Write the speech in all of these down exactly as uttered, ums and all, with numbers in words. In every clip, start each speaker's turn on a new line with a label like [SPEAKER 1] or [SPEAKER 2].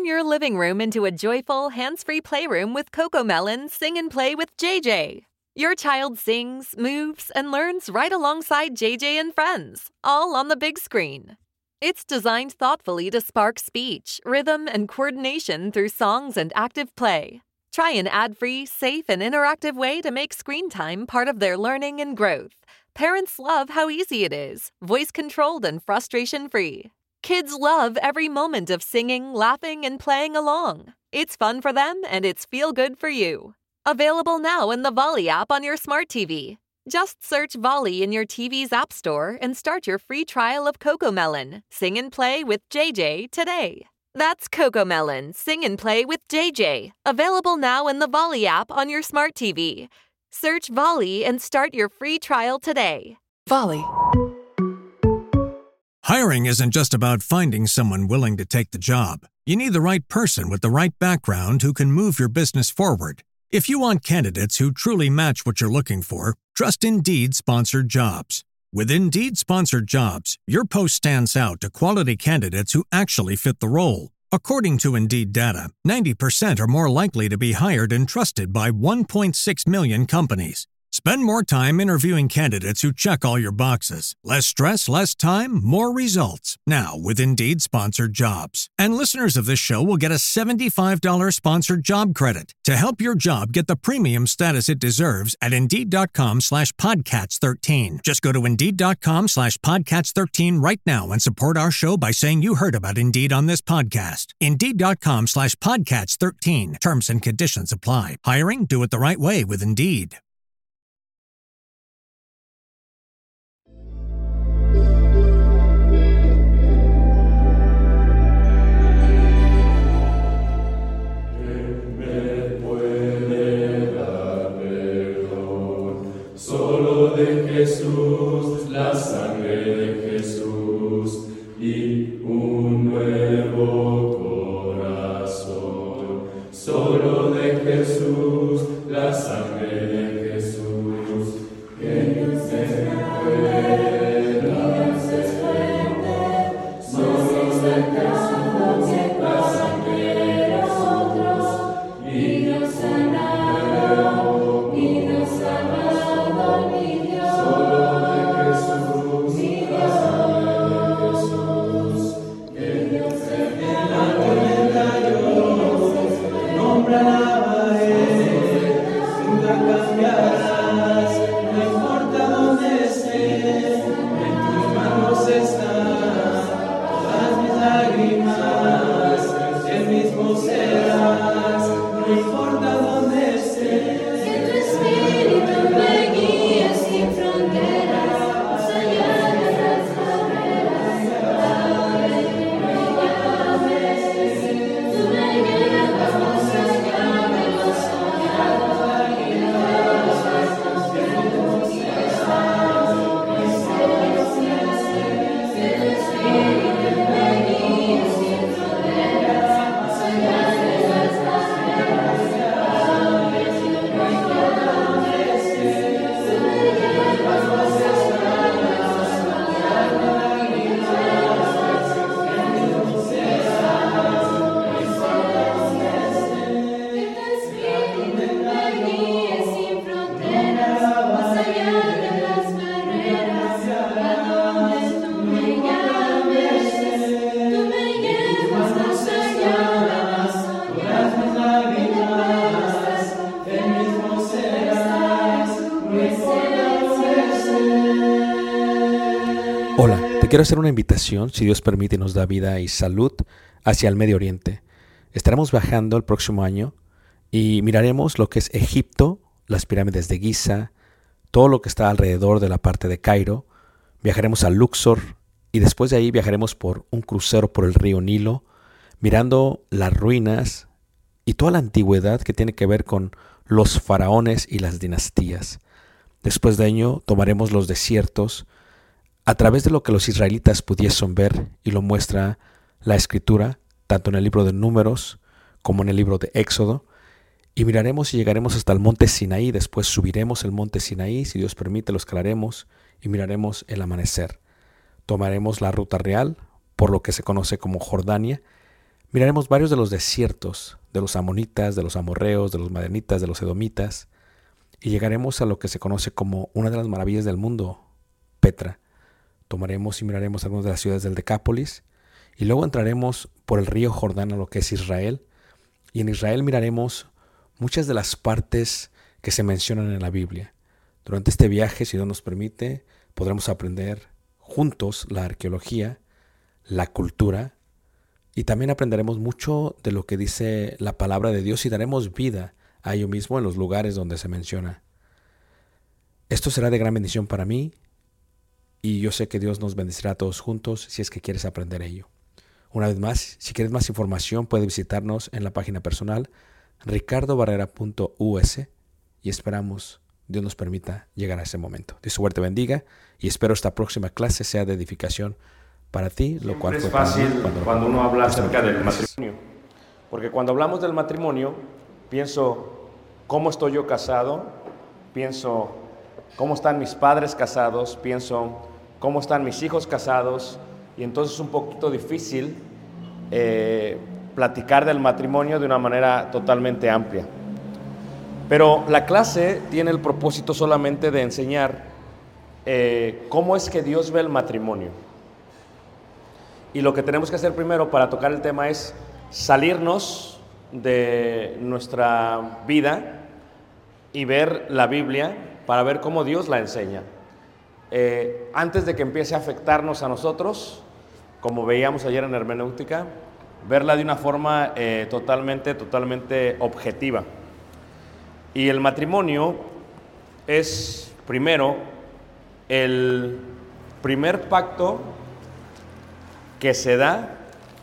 [SPEAKER 1] Turn your living room into a joyful, hands-free playroom with CoComelon Sing and Play with J J. Your child sings, moves, and learns right alongside J J and friends, all on the big screen. It's designed thoughtfully to spark speech, rhythm, and coordination through songs and active play. Try an ad-free, safe, and interactive way to make screen time part of their learning and growth. Parents love how easy it is, voice-controlled and frustration-free. Kids love every moment of singing, laughing, and playing along. It's fun for them, and it's feel-good for you. Available now in the Volley app on your smart T V. Just search Volley in your T V's app store and start your free trial of CoComelon, Sing and Play with J J today. That's CoComelon, Sing and Play with J J. Available now in the Volley app on your smart T V. Search Volley and start your free trial today.
[SPEAKER 2] Volley.
[SPEAKER 3] Hiring isn't just about finding someone willing to take the job. You need the right person with the right background who can move your business forward. If you want candidates who truly match what you're looking for, trust Indeed Sponsored Jobs. With Indeed Sponsored Jobs, your post stands out to quality candidates who actually fit the role. According to Indeed data, ninety percent are more likely to be hired and trusted by one point six million companies. Spend more time interviewing candidates who check all your boxes. Less stress, less time, more results. Now with Indeed Sponsored Jobs. And listeners of this show will get a seventy-five dollars sponsored job credit to help your job get the premium status it deserves at Indeed.com slash Podcats 13. Just go to Indeed.com slash Podcats 13 right now and support our show by saying you heard about Indeed on this podcast. Indeed.com slash Podcats 13. Terms and conditions apply. Hiring? Do it the right way with Indeed.
[SPEAKER 4] Jesús, la sangre de Jesús y un nuevo corazón. Solo de Jesús, la sangre de Jesús, que no se puede fuerte. Solo de Jesús, la sangre de nosotros, y Dios sanado, y Dios sanado, mi Dios.
[SPEAKER 5] Hola, te quiero hacer una invitación, si Dios permite y nos da vida y salud, hacia el Medio Oriente. Estaremos viajando el próximo año y miraremos lo que es Egipto, las pirámides de Giza, todo lo que está alrededor de la parte de Cairo. Viajaremos a Luxor y después de ahí viajaremos por un crucero por el río Nilo, mirando las ruinas y toda la antigüedad que tiene que ver con los faraones y las dinastías. Después de ello tomaremos los desiertos a través de lo que los israelitas pudiesen ver, y lo muestra la Escritura, tanto en el libro de Números como en el libro de Éxodo, y miraremos y llegaremos hasta el monte Sinaí. Después subiremos el monte Sinaí, si Dios permite lo escalaremos y miraremos el amanecer. Tomaremos la ruta real por lo que se conoce como Jordania, Miraremos varios de los desiertos, de los amonitas, de los amorreos, de los madianitas, de los edomitas, y llegaremos a lo que se conoce como una de las maravillas del mundo, Petra. Tomaremos y miraremos algunas de las ciudades del Decápolis, y luego entraremos por el río Jordán a lo que es Israel, y en Israel miraremos muchas de las partes que se mencionan en la Biblia. Durante este viaje, si Dios nos permite, podremos aprender juntos la arqueología, la cultura, y también aprenderemos mucho de lo que dice la palabra de Dios y daremos vida a ello mismo en los lugares donde se menciona. Esto será de gran bendición para mí y yo sé que Dios nos bendecirá a todos juntos si es que quieres aprender ello. Una vez más, si quieres más información, puedes visitarnos en la página personal ricardo barrera punto u s y esperamos Dios nos permita llegar a ese momento. Dios su te bendiga y espero esta próxima clase sea de edificación para ti, lo cual
[SPEAKER 2] es
[SPEAKER 5] fue
[SPEAKER 2] fácil
[SPEAKER 5] para mí cuando,
[SPEAKER 2] cuando uno habla
[SPEAKER 5] cuando
[SPEAKER 2] acerca del
[SPEAKER 5] gracias.
[SPEAKER 2] matrimonio, porque cuando hablamos del matrimonio, pienso cómo estoy yo casado, pienso cómo están mis padres casados, pienso cómo están mis hijos casados, y entonces es un poquito difícil eh, platicar del matrimonio de una manera totalmente amplia. Pero la clase tiene el propósito solamente de enseñar eh, cómo es que Dios ve el matrimonio. Y lo que tenemos que hacer primero para tocar el tema es salirnos de nuestra vida y ver la Biblia para ver cómo Dios la enseña. Eh, antes de que empiece a afectarnos a nosotros, como veíamos ayer en hermenéutica, verla de una forma eh, totalmente, totalmente objetiva. Y el matrimonio es, primero, el primer pacto que se da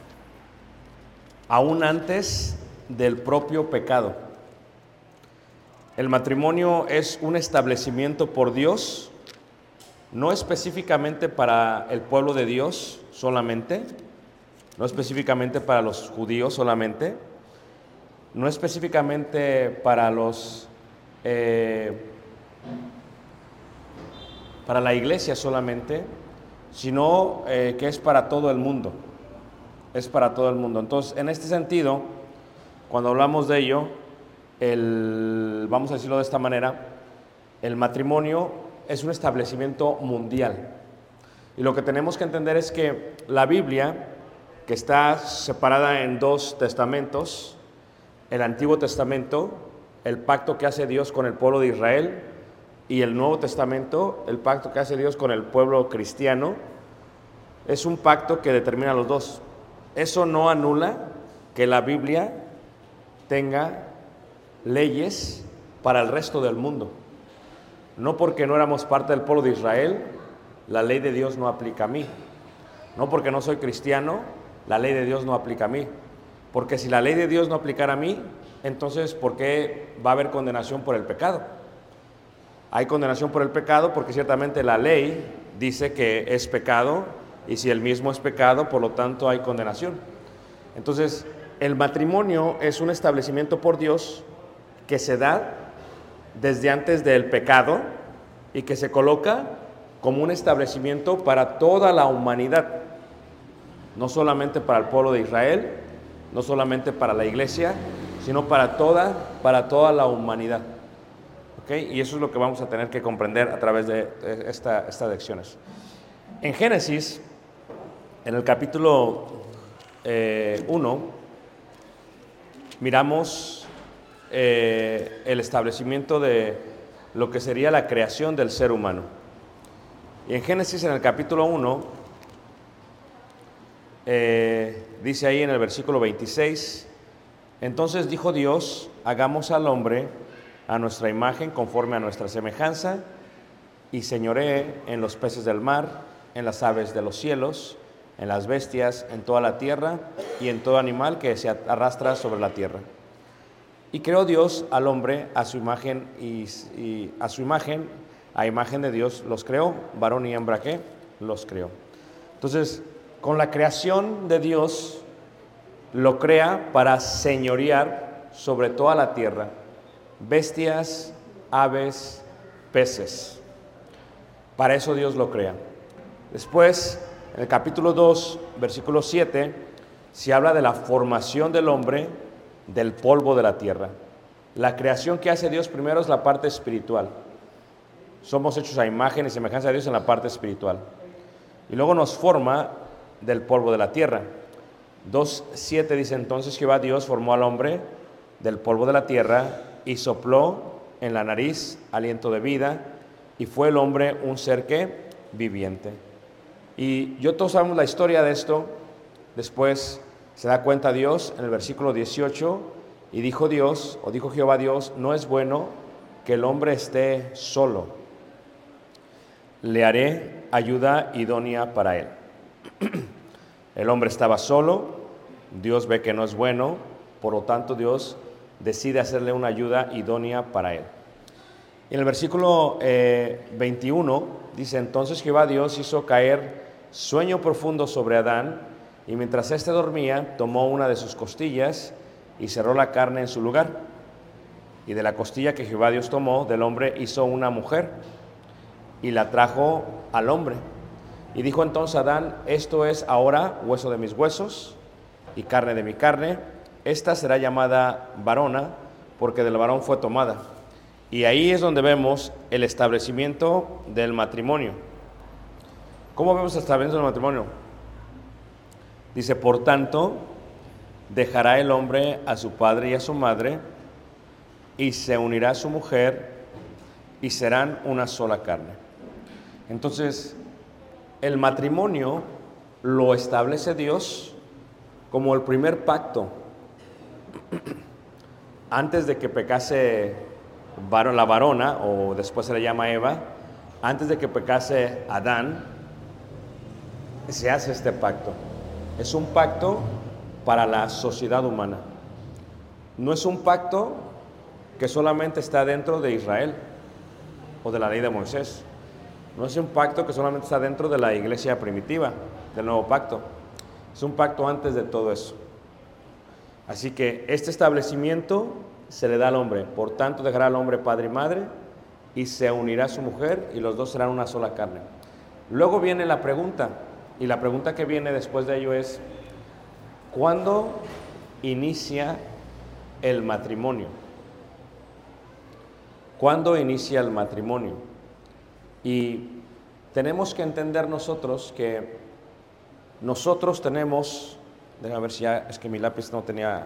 [SPEAKER 2] aún antes del propio pecado. El matrimonio es un establecimiento por Dios, no específicamente para el pueblo de Dios solamente, no específicamente para los judíos solamente, no específicamente para los eh, para la iglesia solamente, sino eh, que es para todo el mundo, es para todo el mundo. Entonces, en este sentido, cuando hablamos de ello, el, vamos a decirlo de esta manera, el matrimonio es un establecimiento mundial. Y lo que tenemos que entender es que la Biblia, que está separada en dos testamentos, el Antiguo Testamento, el pacto que hace Dios con el pueblo de Israel, y el Nuevo Testamento, el pacto que hace Dios con el pueblo cristiano, es un pacto que determina a los dos. Eso no anula que la Biblia tenga leyes para el resto del mundo. No porque no éramos parte del pueblo de Israel, la ley de Dios no aplica a mí. No porque no soy cristiano, la ley de Dios no aplica a mí. Porque si la ley de Dios no aplicara a mí, entonces ¿por qué va a haber condenación por el pecado? Hay condenación por el pecado porque ciertamente la ley dice que es pecado, y si el mismo es pecado, por lo tanto hay condenación. Entonces, el matrimonio es un establecimiento por Dios que se da desde antes del pecado y que se coloca como un establecimiento para toda la humanidad, no solamente para el pueblo de Israel, no solamente para la iglesia, sino para toda, para toda la humanidad. ¿Okay? Y eso es lo que vamos a tener que comprender a través de esta, estas lecciones. En Génesis, en el capítulo eh, uno, miramos eh, el establecimiento de lo que sería la creación del ser humano. Y en Génesis, en el capítulo uno, eh, dice ahí en el versículo veintiséis, entonces dijo Dios, hagamos al hombre a nuestra imagen, conforme a nuestra semejanza, y señoree en los peces del mar, en las aves de los cielos, en las bestias, en toda la tierra, y en todo animal que se arrastra sobre la tierra. Y creó Dios al hombre a su imagen, y, y a su imagen, a imagen de Dios los creó, varón y hembra que los creó. Entonces, con la creación de Dios, lo crea para señorear sobre toda la tierra, bestias, aves, peces. Para eso Dios lo crea. Después, en el capítulo dos, versículo siete, se habla de la formación del hombre del polvo de la tierra. La creación que hace Dios primero es la parte espiritual. Somos hechos a imagen y semejanza de Dios en la parte espiritual. Y luego nos forma del polvo de la tierra. dos siete dice: entonces Jehová Dios formó al hombre del polvo de la tierra y sopló en la nariz aliento de vida, y fue el hombre un ser que viviente. Y yo todos sabemos la historia de esto. Después se da cuenta Dios en el versículo dieciocho, y dijo Dios, o dijo Jehová Dios: no es bueno que el hombre esté solo, le haré ayuda idónea para él. El hombre estaba solo, Dios ve que no es bueno, por lo tanto Dios decide hacerle una ayuda idónea para él. Y en el versículo eh, veintiuno dice: entonces Jehová Dios hizo caer sueño profundo sobre Adán, y mientras éste dormía, tomó una de sus costillas y cerró la carne en su lugar. Y de la costilla que Jehová Dios tomó del hombre hizo una mujer, y la trajo al hombre. Y dijo entonces Adán: esto es ahora hueso de mis huesos y carne de mi carne. Esta será llamada varona, porque del varón fue tomada. Y ahí es donde vemos el establecimiento del matrimonio. ¿Cómo vemos el establecimiento del matrimonio? Dice: por tanto, dejará el hombre a su padre y a su madre, y se unirá a su mujer, y serán una sola carne. Entonces, el matrimonio lo establece Dios como el primer pacto. Antes de que pecase la varona, o después se le llama Eva, antes de que pecase Adán, se hace este pacto. Es un pacto para la sociedad humana. No es un pacto que solamente está dentro de Israel o de la ley de Moisés. No es un pacto que solamente está dentro de la iglesia primitiva, del nuevo pacto. Es un pacto antes de todo eso. Así que este establecimiento se le da al hombre. Por tanto, dejará al hombre padre y madre, y se unirá a su mujer, y los dos serán una sola carne. Luego viene la pregunta, y la pregunta que viene después de ello es: ¿cuándo inicia el matrimonio? ¿Cuándo inicia el matrimonio? Y tenemos que entender nosotros que nosotros tenemos, déjame ver si ya, es que mi lápiz no tenía,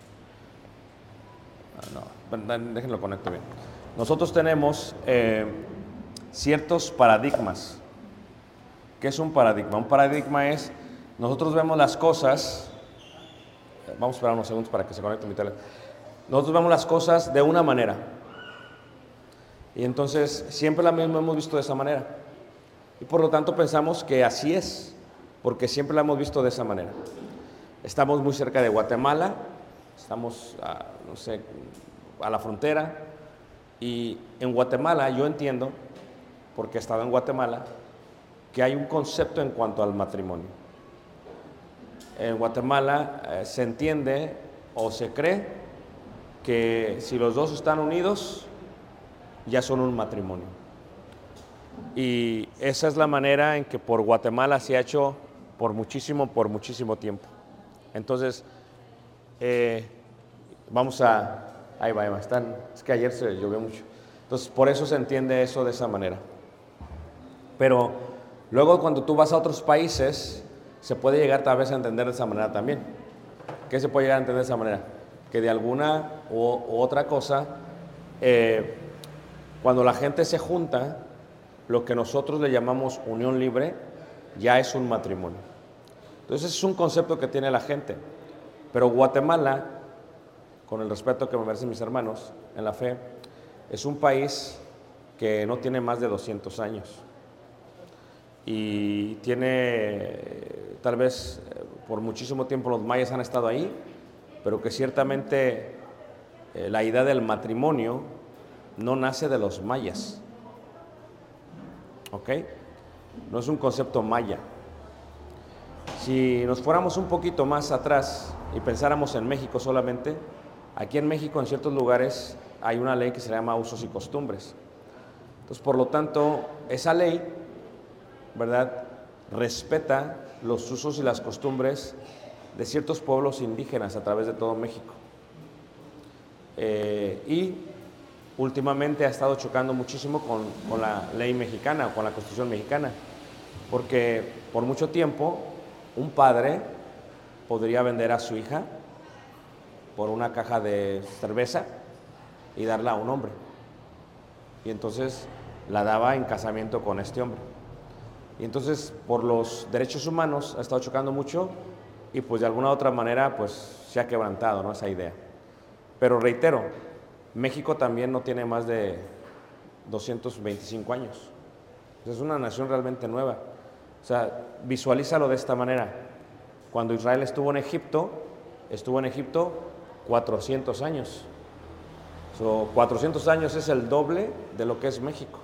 [SPEAKER 2] no, déjenlo conecto bien. Nosotros tenemos eh, ciertos paradigmas. ¿Qué es un paradigma? Un paradigma es, nosotros vemos las cosas, vamos a esperar unos segundos para que se conecte mi teléfono. Nosotros vemos las cosas de una manera, y entonces siempre la misma hemos visto de esa manera, y por lo tanto pensamos que así es, porque siempre la hemos visto de esa manera. Estamos muy cerca de Guatemala, estamos, a, no sé, a la frontera, y en Guatemala yo entiendo, porque he estado en Guatemala, que hay un concepto en cuanto al matrimonio. En Guatemala eh, se entiende o se cree que si los dos están unidos, ya son un matrimonio. Y esa es la manera en que por Guatemala se ha hecho por muchísimo, por muchísimo tiempo. Entonces, eh, vamos a... Ahí va, ahí va. Están, es que ayer se llovió mucho. Entonces, por eso se entiende eso de esa manera. Pero luego cuando tú vas a otros países, se puede llegar tal vez a entender de esa manera también. ¿Qué se puede llegar a entender de esa manera? Que de alguna u, u otra cosa, eh, cuando la gente se junta, lo que nosotros le llamamos unión libre, ya es un matrimonio. Entonces es un concepto que tiene la gente. Pero Guatemala, con el respeto que me merecen mis hermanos en la fe, es un país que no tiene más de doscientos años. Y tiene, tal vez por muchísimo tiempo los mayas han estado ahí, pero que ciertamente eh, la idea del matrimonio no nace de los mayas. ¿Ok? No es un concepto maya. Si nos fuéramos un poquito más atrás y pensáramos en México solamente, aquí en México en ciertos lugares hay una ley que se llama usos y costumbres. Entonces, por lo tanto, esa ley, ¿verdad?, respeta los usos y las costumbres de ciertos pueblos indígenas a través de todo México. Eh, y últimamente ha estado chocando muchísimo con, con la ley mexicana o con la Constitución mexicana, porque por mucho tiempo un padre podría vender a su hija por una caja de cerveza y darla a un hombre, y entonces la daba en casamiento con este hombre. Y entonces por los derechos humanos ha estado chocando mucho, y pues de alguna u otra manera pues se ha quebrantado, ¿no?, esa idea. Pero reitero, México también no tiene más de doscientos veinticinco años. Es una nación realmente nueva. O sea, visualízalo de esta manera. Cuando Israel estuvo en Egipto, estuvo en Egipto cuatrocientos años. So, cuatrocientos años es el doble de lo que es México.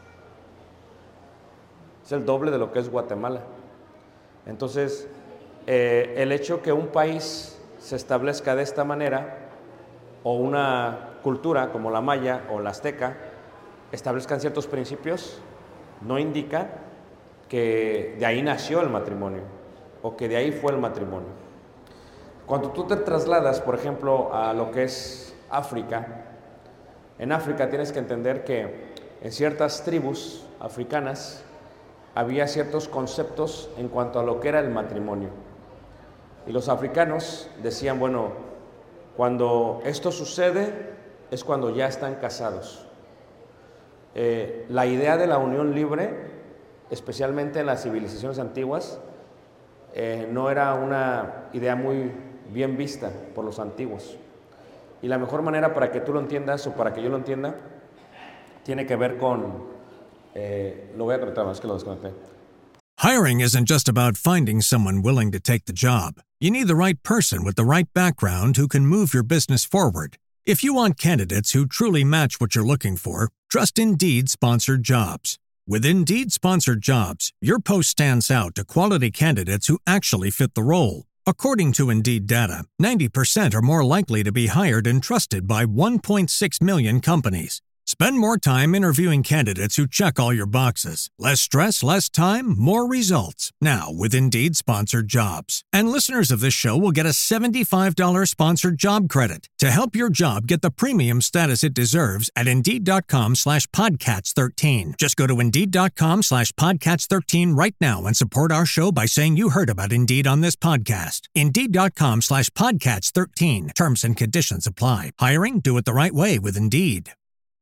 [SPEAKER 2] Es el doble de lo que es Guatemala. Entonces, eh, el hecho que un país se establezca de esta manera, o una cultura como la maya o la azteca establezcan ciertos principios, no indica que de ahí nació el matrimonio o que de ahí fue el matrimonio. Cuando tú te trasladas, por ejemplo, a lo que es África, en África tienes que entender que en ciertas tribus africanas había ciertos conceptos en cuanto a lo que era el matrimonio. Y los africanos decían, bueno, cuando esto sucede es cuando ya están casados. Eh, la idea de la unión libre, especialmente en las civilizaciones antiguas, eh, no era una idea muy bien vista por los antiguos. Y la mejor manera para que tú lo entiendas o para que yo lo entienda, tiene que ver con, eh, lo voy a conectar, es que lo desconecté.
[SPEAKER 3] Hiring isn't just about finding someone willing to take the job. You need the right person with the right background who can move your business forward. If you want candidates who truly match what you're looking for, trust Indeed Sponsored Jobs. With Indeed Sponsored Jobs, your post stands out to quality candidates who actually fit the role. According to Indeed data, ninety percent are more likely to be hired and trusted by one point six million companies. Spend more time interviewing candidates who check all your boxes. Less stress, less time, more results. Now with Indeed Sponsored Jobs. And listeners of this show will get a seventy-five dollars sponsored job credit to help your job get the premium status it deserves at Indeed.com slash Podcats 13. Just go to Indeed.com slash Podcats 13 right now and support our show by saying you heard about Indeed on this podcast. Indeed.com slash Podcats 13. Terms and conditions apply. Hiring? Do it the right way with Indeed.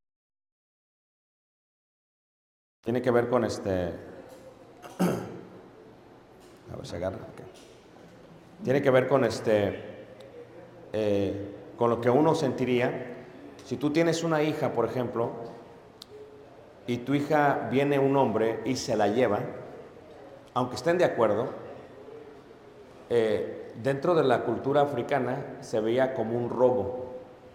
[SPEAKER 2] Tiene que ver con este... A ver, se agarra. Okay. Tiene que ver con este... Eh, con lo que uno sentiría. Si tú tienes una hija, por ejemplo, y tu hija viene un hombre y se la lleva, aunque estén de acuerdo, eh, dentro de la cultura africana se veía como un robo.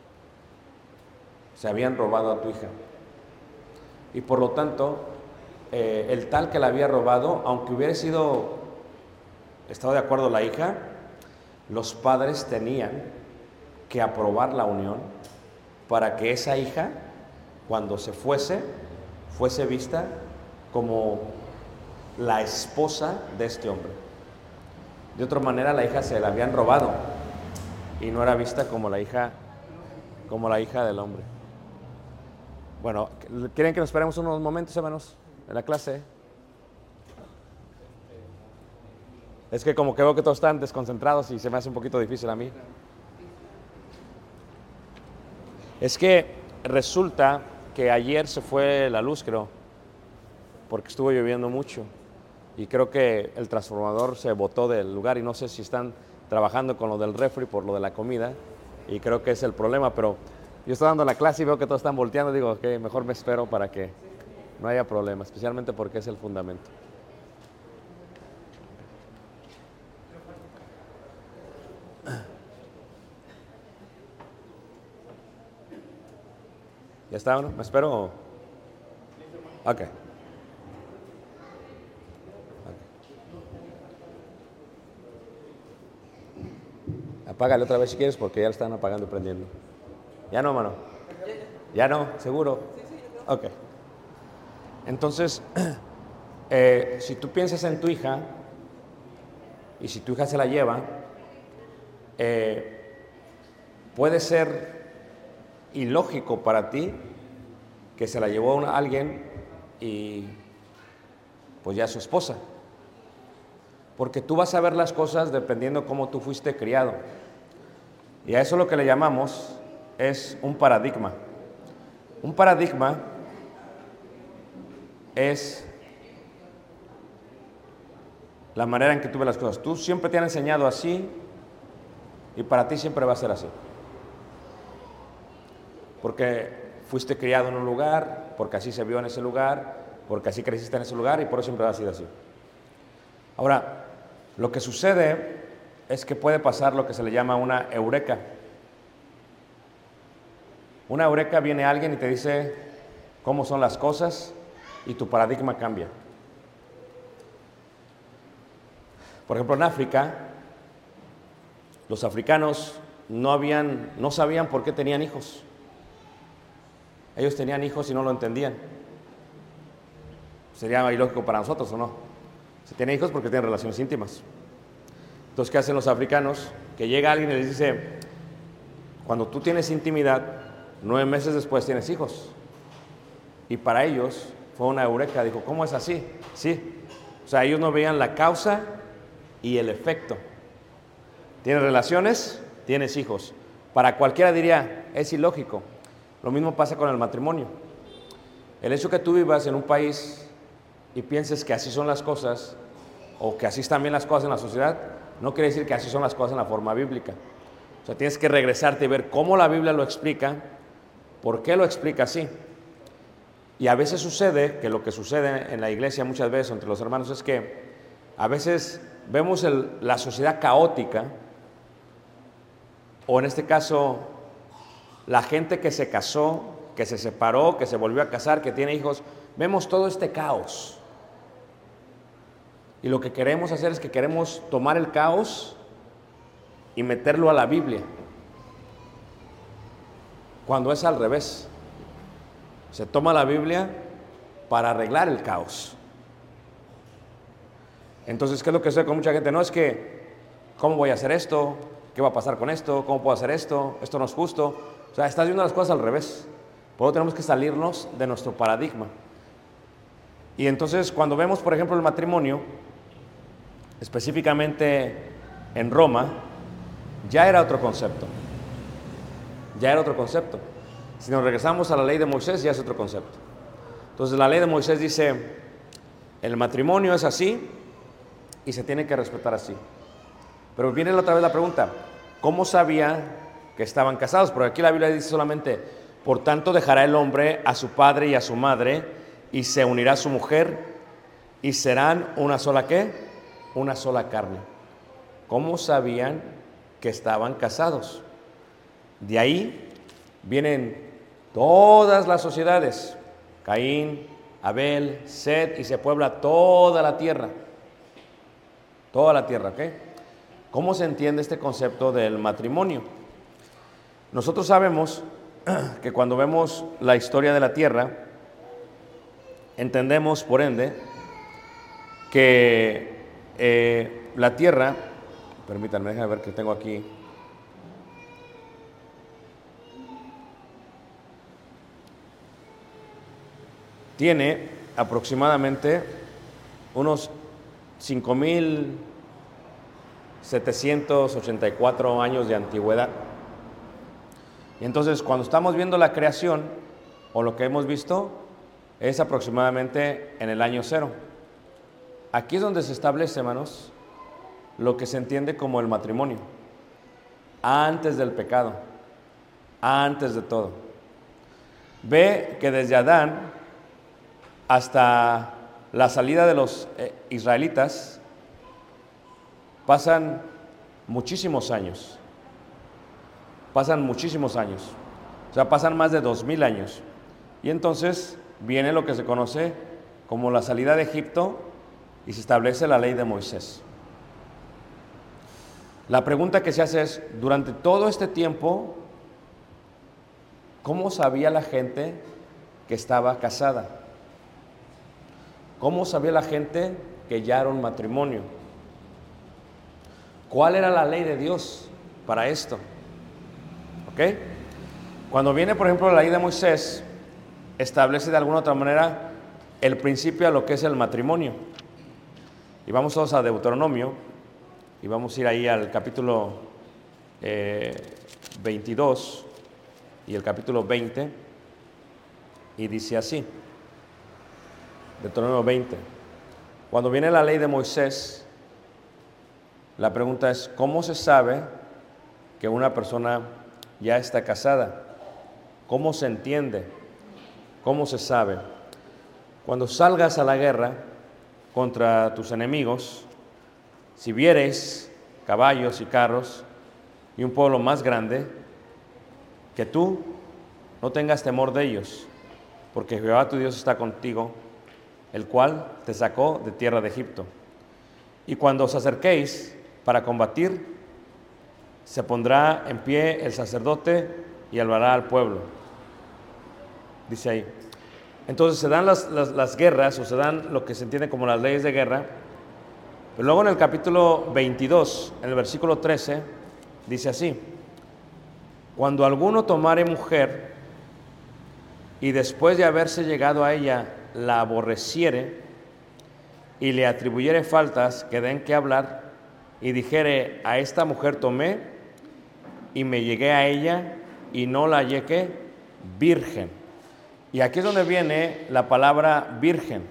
[SPEAKER 2] Se habían robado a tu hija. Y por lo tanto... Eh, el tal que la había robado, aunque hubiera sido, estado de acuerdo la hija, los padres tenían que aprobar la unión para que esa hija, cuando se fuese, fuese vista como la esposa de este hombre. De otra manera, la hija se la habían robado y no era vista como la hija, como la hija del hombre. Bueno, ¿quieren que nos esperemos unos momentos, hermanos? En la clase. Es que como que veo que todos están desconcentrados y se me hace un poquito difícil a mí. Es que resulta que ayer se fue la luz, creo, porque estuvo lloviendo mucho y creo que el transformador se botó del lugar y no sé si están trabajando con lo del refri por lo de la comida y creo que es el problema, pero yo estoy dando la clase y veo que todos están volteando, digo que mejor me espero para que no haya problema, especialmente porque es el fundamento. ¿Ya está uno? ¿Me espero? Ok. Okay. Apágale otra vez si quieres porque ya lo están apagando y prendiendo. Ya no, mano. Ya no, seguro. Ok. Entonces, eh, si tú piensas en tu hija y si tu hija se la lleva, eh, puede ser ilógico para ti que se la llevó a alguien y pues ya es su esposa. Porque tú vas a ver las cosas dependiendo cómo tú fuiste criado. Y a eso lo que le llamamos es un paradigma. Un paradigma es la manera en que tú ves las cosas. Tú siempre te han enseñado así y para ti siempre va a ser así. Porque fuiste criado en un lugar, porque así se vio en ese lugar, porque así creciste en ese lugar y por eso siempre va a ser así. Ahora, lo que sucede es que puede pasar lo que se le llama una eureka. Una eureka, viene alguien y te dice cómo son las cosas y tu paradigma cambia. Por ejemplo, en África, los africanos no, habían, no sabían por qué tenían hijos. Ellos tenían hijos y no lo entendían. Sería ilógico para nosotros, ¿o no? Se tienen hijos porque tienen relaciones íntimas. Entonces, ¿qué hacen los africanos? Que llega alguien y les dice, cuando tú tienes intimidad, nueve meses después tienes hijos. Y para ellos fue una eureka. Dijo, ¿cómo es así? Sí. O sea, ellos no veían la causa y el efecto. Tienes relaciones, tienes hijos. Para cualquiera diría, es ilógico. Lo mismo pasa con el matrimonio. El hecho que tú vivas en un país y pienses que así son las cosas, o que así están bien las cosas en la sociedad, no quiere decir que así son las cosas en la forma bíblica. O sea, tienes que regresarte y ver cómo la Biblia lo explica, por qué lo explica así. Y a veces sucede, que lo que sucede en la iglesia muchas veces entre los hermanos es que a veces vemos el, la sociedad caótica, o en este caso, la gente que se casó, que se separó, que se volvió a casar, que tiene hijos, vemos todo este caos. Y lo que queremos hacer es que queremos tomar el caos y meterlo a la Biblia, cuando es al revés. Se toma la Biblia para arreglar el caos. Entonces, ¿qué es lo que sucede con mucha gente? No es que, ¿cómo voy a hacer esto? ¿Qué va a pasar con esto? ¿Cómo puedo hacer esto? Esto no es justo. O sea, estás viendo las cosas al revés. Por eso tenemos que salirnos de nuestro paradigma. Y entonces, cuando vemos, por ejemplo, el matrimonio, específicamente en Roma, ya era otro concepto. Ya era otro concepto. Si nos regresamos a la ley de Moisés, ya es otro concepto. Entonces, la ley de Moisés dice, el matrimonio es así y se tiene que respetar así. Pero viene otra vez la pregunta, ¿cómo sabía que estaban casados? Porque aquí la Biblia dice solamente, por tanto dejará el hombre a su padre y a su madre y se unirá a su mujer y serán una sola ¿qué? Una sola carne. ¿Cómo sabían que estaban casados? De ahí vienen todas las sociedades, Caín, Abel, Set, y se puebla toda la tierra. Toda la tierra, ¿ok? ¿Cómo se entiende este concepto del matrimonio? Nosotros sabemos que cuando vemos la historia de la tierra, entendemos, por ende, que eh, la tierra, permítanme, déjenme ver que tengo aquí. Tiene aproximadamente unos cinco mil setecientos ochenta y cuatro años de antigüedad. Y entonces, cuando estamos viendo la creación, o lo que hemos visto, es aproximadamente en el año cero. Aquí es donde se establece, hermanos, lo que se entiende como el matrimonio. Antes del pecado, antes de todo. Ve que desde Adán hasta la salida de los eh, israelitas pasan muchísimos años. Pasan muchísimos años. O sea, pasan más de dos mil años. Y entonces viene lo que se conoce como la salida de Egipto y se establece la ley de Moisés. La pregunta que se hace es, durante todo este tiempo, ¿cómo sabía la gente que estaba casada? ¿Cómo sabía la gente que ya era un matrimonio? ¿Cuál era la ley de Dios para esto. ¿Ok? Cuando viene, por ejemplo, la ley de Moisés, establece de alguna otra manera el principio a lo que es el matrimonio. Y vamos todos a Deuteronomio, y vamos a ir ahí al capítulo eh, veintidós y el capítulo veinte, y dice así, Deuteronomio veinte. Cuando viene la ley de Moisés, la pregunta es, ¿cómo se sabe que una persona ya está casada? ¿Cómo se entiende? ¿Cómo se sabe? Cuando salgas a la guerra contra tus enemigos, si vieres caballos y carros y un pueblo más grande, que tú no tengas temor de ellos, porque Jehová tu Dios está contigo, el cual te sacó de tierra de Egipto. Y cuando os acerquéis para combatir, se pondrá en pie el sacerdote y hablará al pueblo. Dice ahí. Entonces se dan las, las, las guerras, o se dan lo que se entiende como las leyes de guerra. Pero luego en el capítulo veintidós, en el versículo trece, dice así: cuando alguno tomare mujer y después de haberse llegado a ella la aborreciere y le atribuyere faltas que den que hablar y dijere, a esta mujer tomé y me llegué a ella y no la hallé ¿qué? Virgen. Y aquí es donde viene la palabra virgen.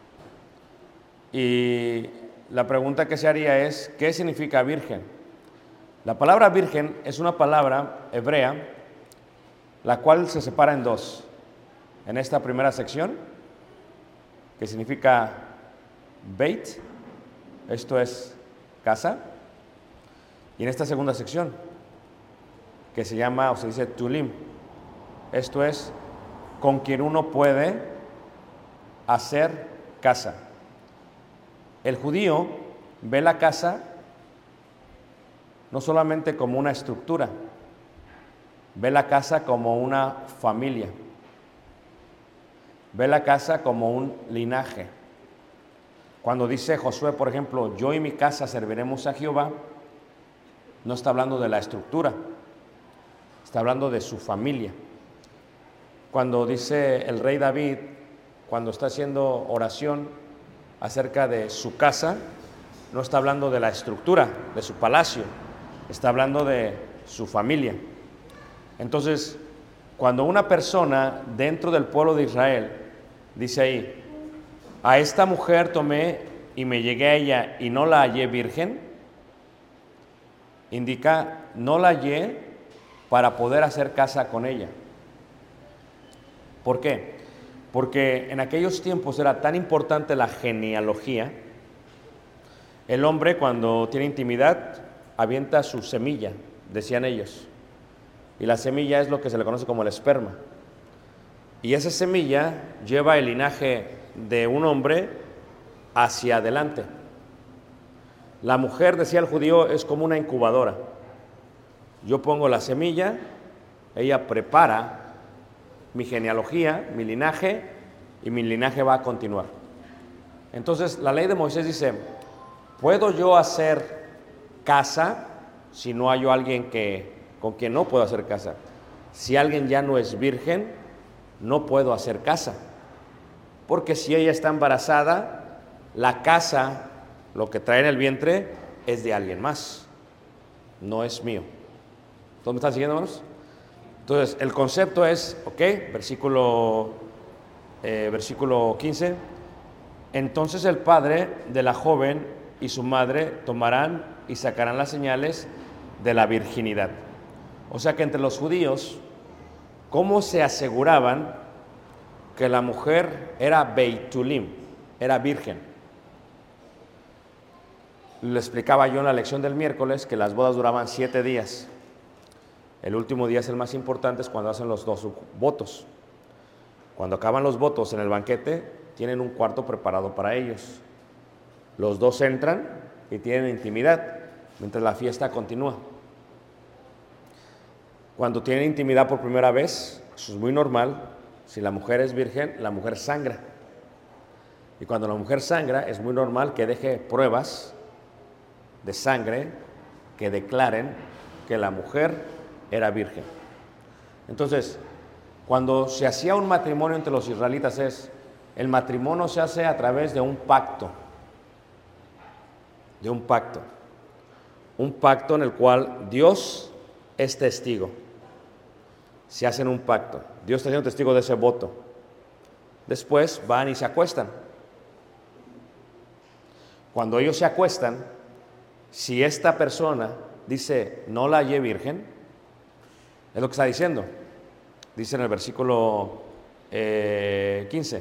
[SPEAKER 2] Y la pregunta que se haría es, ¿qué significa virgen? La palabra virgen es una palabra hebrea, la cual se separa en dos. En esta primera sección, que significa Beit, esto es casa, y en esta segunda sección, que se llama, o se dice Tulim, esto es con quien uno puede hacer casa. El judío ve la casa no solamente como una estructura, ve la casa como una familia, ve la casa como un linaje. Cuando dice Josué, por ejemplo, yo y mi casa serviremos a Jehová, no está hablando de la estructura, está hablando de su familia. Cuando dice el rey David, cuando está haciendo oración acerca de su casa, no está hablando de la estructura de su palacio, está hablando de su familia. Entonces, cuando una persona dentro del pueblo de Israel dice ahí, a esta mujer tomé y me llegué a ella y no la hallé virgen, indica no la hallé para poder hacer casa con ella. ¿Por qué? Porque en aquellos tiempos era tan importante la genealogía. El hombre, cuando tiene intimidad, avienta su semilla, decían ellos. Y la semilla es lo que se le conoce como el esperma. Y esa semilla lleva el linaje de un hombre hacia adelante. La mujer, decía el judío, es como una incubadora. Yo pongo la semilla, ella prepara mi genealogía, mi linaje, y mi linaje va a continuar. Entonces, la ley de Moisés dice, ¿puedo yo hacer casa si no hay alguien que, con quien no puedo hacer casa? Si alguien ya no es virgen, no puedo hacer casa. Porque si ella está embarazada, la casa, lo que trae en el vientre, es de alguien más, no es mío. ¿Todos me están siguiendo, hermanos? Entonces, el concepto es, ok, versículo, eh, versículo quince. Entonces el padre de la joven y su madre tomarán y sacarán las señales de la virginidad. O sea que entre los judíos, ¿cómo se aseguraban que la mujer era Beitulim, era virgen? Le explicaba yo en la lección del miércoles que las bodas duraban siete días. El último día es el más importante, es cuando hacen los dos votos. Cuando acaban los votos en el banquete, tienen un cuarto preparado para ellos. Los dos entran y tienen intimidad, mientras la fiesta continúa. Cuando tienen intimidad por primera vez, eso es muy normal. Si la mujer es virgen, la mujer sangra. Y cuando la mujer sangra, es muy normal que deje pruebas de sangre que declaren que la mujer era virgen. Entonces, cuando se hacía un matrimonio entre los israelitas, es el matrimonio se hace a través de un pacto, de un pacto, un pacto en el cual Dios es testigo. Se hacen un pacto, Dios está siendo testigo de ese voto. Después van y se acuestan. Cuando ellos se acuestan, si esta persona dice, no la hallé virgen, es lo que está diciendo. Dice en el versículo eh, quince,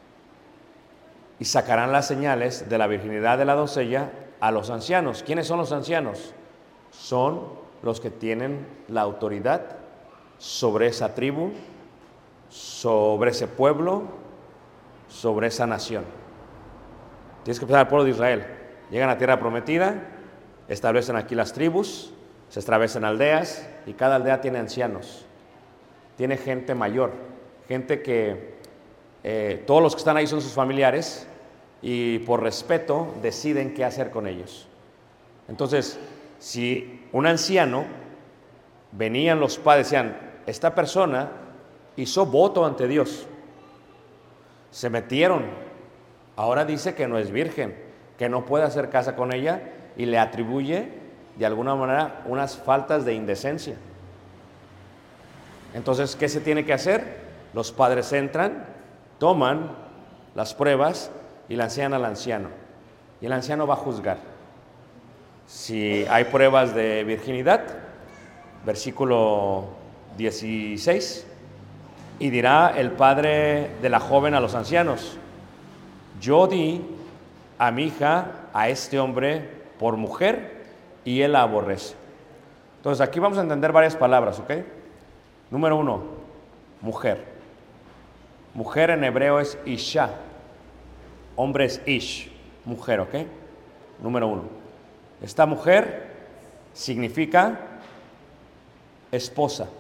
[SPEAKER 2] y sacarán las señales de la virginidad de la doncella a los ancianos. ¿Quiénes son los ancianos? Son los que tienen la autoridad sobre esa tribu, sobre ese pueblo, sobre esa nación. Tienes que pensar al pueblo de Israel. Llegan a tierra prometida, establecen aquí las tribus, se establecen aldeas y cada aldea tiene ancianos, tiene gente mayor, gente que eh, todos los que están ahí son sus familiares y por respeto deciden qué hacer con ellos. Entonces, si un anciano, venían los padres, decían, esta persona hizo voto ante Dios, se metieron, ahora dice que no es virgen, que no puede hacer casa con ella y le atribuye de alguna manera unas faltas de indecencia. Entonces, ¿qué se tiene que hacer? Los padres entran, toman las pruebas y la enseñan al anciano. Y el anciano va a juzgar. Si hay pruebas de virginidad, versículo dieciséis, y dirá el padre de la joven a los ancianos, yo di a mi hija, a este hombre, por mujer, y él la aborrece. Entonces aquí vamos a entender varias palabras, ¿ok? Número uno, mujer. Mujer en hebreo es isha, hombre es ish, mujer, ¿ok? Número uno. Esta mujer significa esposa.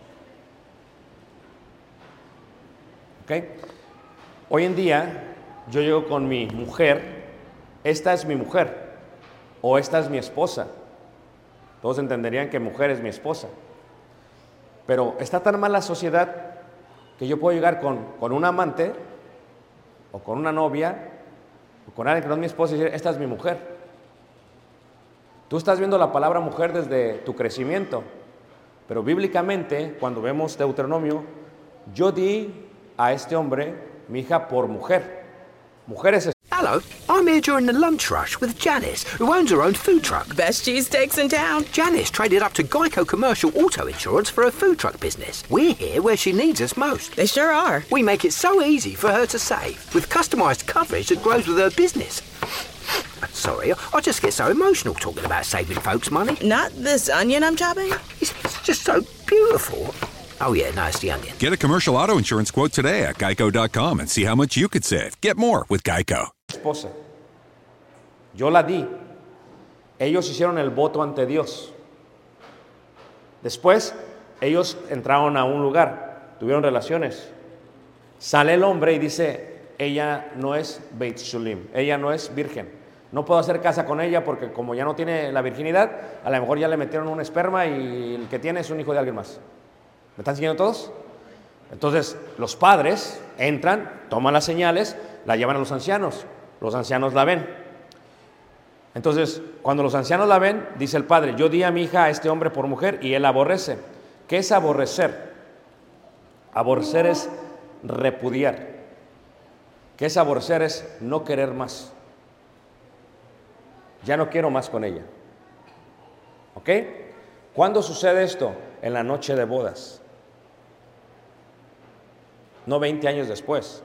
[SPEAKER 2] ¿Ok? Hoy en día yo llego con mi mujer, esta es mi mujer o esta es mi esposa. Todos entenderían que mujer es mi esposa. Pero está tan mal la sociedad que yo puedo llegar con, con un amante o con una novia o con alguien que no es mi esposa y decir, esta es mi mujer. Tú estás viendo la palabra mujer desde tu crecimiento, pero bíblicamente, cuando vemos Deuteronomio, yo di a este hombre mi hija por mujer. Mujer es
[SPEAKER 6] Hello, I'm here during the lunch rush with Janice, who owns her own food truck.
[SPEAKER 7] Best cheesesteaks in town.
[SPEAKER 6] Janice traded up to Geico Commercial Auto Insurance for her food truck business. We're here where she needs us most.
[SPEAKER 7] They sure are.
[SPEAKER 6] We make it so easy for her to save, with customised coverage that grows with her business. Sorry, I just get so emotional talking about saving folks money.
[SPEAKER 7] Not this onion I'm chopping?
[SPEAKER 6] It's, it's just so beautiful. Oh yeah, no, it's the onion.
[SPEAKER 8] Get a commercial auto insurance quote today at geico dot com and see how much you could save. Get more with Geico.
[SPEAKER 2] Esposa. Yo la di. Ellos hicieron el voto ante Dios. Después, ellos entraron a un lugar, tuvieron relaciones. Sale el hombre y dice, ella no es Beit Shulim, ella no es virgen. No puedo hacer casa con ella porque como ya no tiene la virginidad, a lo mejor ya le metieron un esperma y el que tiene es un hijo de alguien más. ¿Me están siguiendo todos? Entonces, los padres entran, toman las señales, la llevan a los ancianos. Los ancianos la ven. Entonces, cuando los ancianos la ven, dice el padre, yo di a mi hija a este hombre por mujer y él la aborrece. ¿Qué es aborrecer? Aborrecer es repudiar. ¿Qué es aborrecer? Es no querer más. Ya no quiero más con ella. ¿Ok? ¿Cuándo sucede esto? En la noche de bodas. No veinte años después.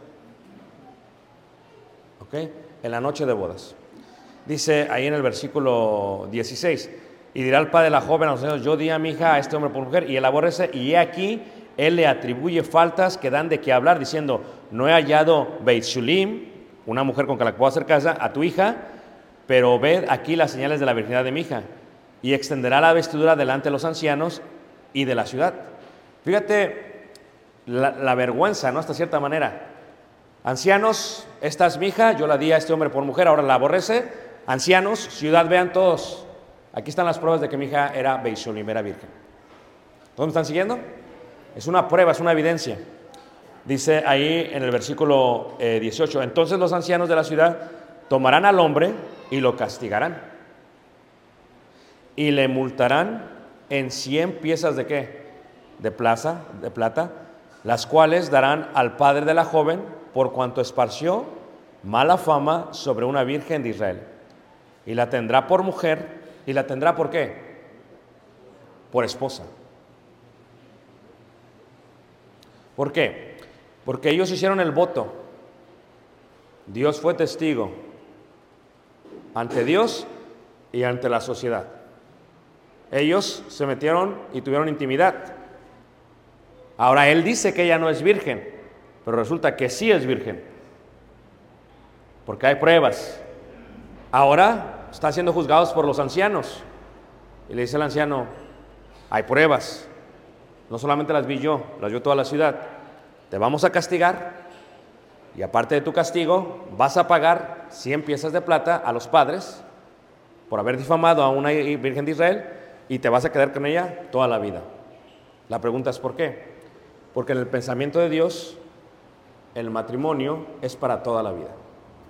[SPEAKER 2] ¿Ok? En la noche de bodas. Dice ahí en el versículo dieciséis, y dirá el padre de la joven a los ancianos, yo di a mi hija a este hombre por mujer, y él aborrece, y he aquí, él le atribuye faltas que dan de qué hablar, diciendo, no he hallado Beit Shulim, una mujer con que la puedo hacer casa, a tu hija, pero ved aquí las señales de la virginidad de mi hija, y extenderá la vestidura delante de los ancianos y de la ciudad. Fíjate la, la vergüenza, ¿no? Hasta cierta manera. Ancianos, esta es mi hija, yo la di a este hombre por mujer, ahora la aborrece. Ancianos, ciudad, vean todos, Aquí están las pruebas de que mi hija era Beit Sholim, era virgen. ¿Todos me están siguiendo? Es una prueba, es una evidencia. Dice ahí en el versículo eh, dieciocho, entonces los ancianos de la ciudad tomarán al hombre y lo castigarán. Y le multarán en cien piezas de ¿qué? De plaza, de plata, las cuales darán al padre de la joven por cuanto esparció mala fama sobre una virgen de Israel. Y la tendrá por mujer, y la tendrá ¿por qué? Por esposa. ¿Por qué? Porque ellos hicieron el voto. Dios fue testigo ante Dios y ante la sociedad. Ellos se metieron y tuvieron intimidad. Ahora él dice que ella no es virgen, pero resulta que sí es virgen, porque hay pruebas. Ahora están siendo juzgados por los ancianos. Y le dice al anciano, hay pruebas, no solamente las vi yo, las vio toda la ciudad. Te vamos a castigar, y aparte de tu castigo, vas a pagar cien piezas de plata a los padres por haber difamado a una virgen de Israel, y te vas a quedar con ella toda la vida. La pregunta es ¿por qué? Porque en el pensamiento de Dios, el matrimonio es para toda la vida.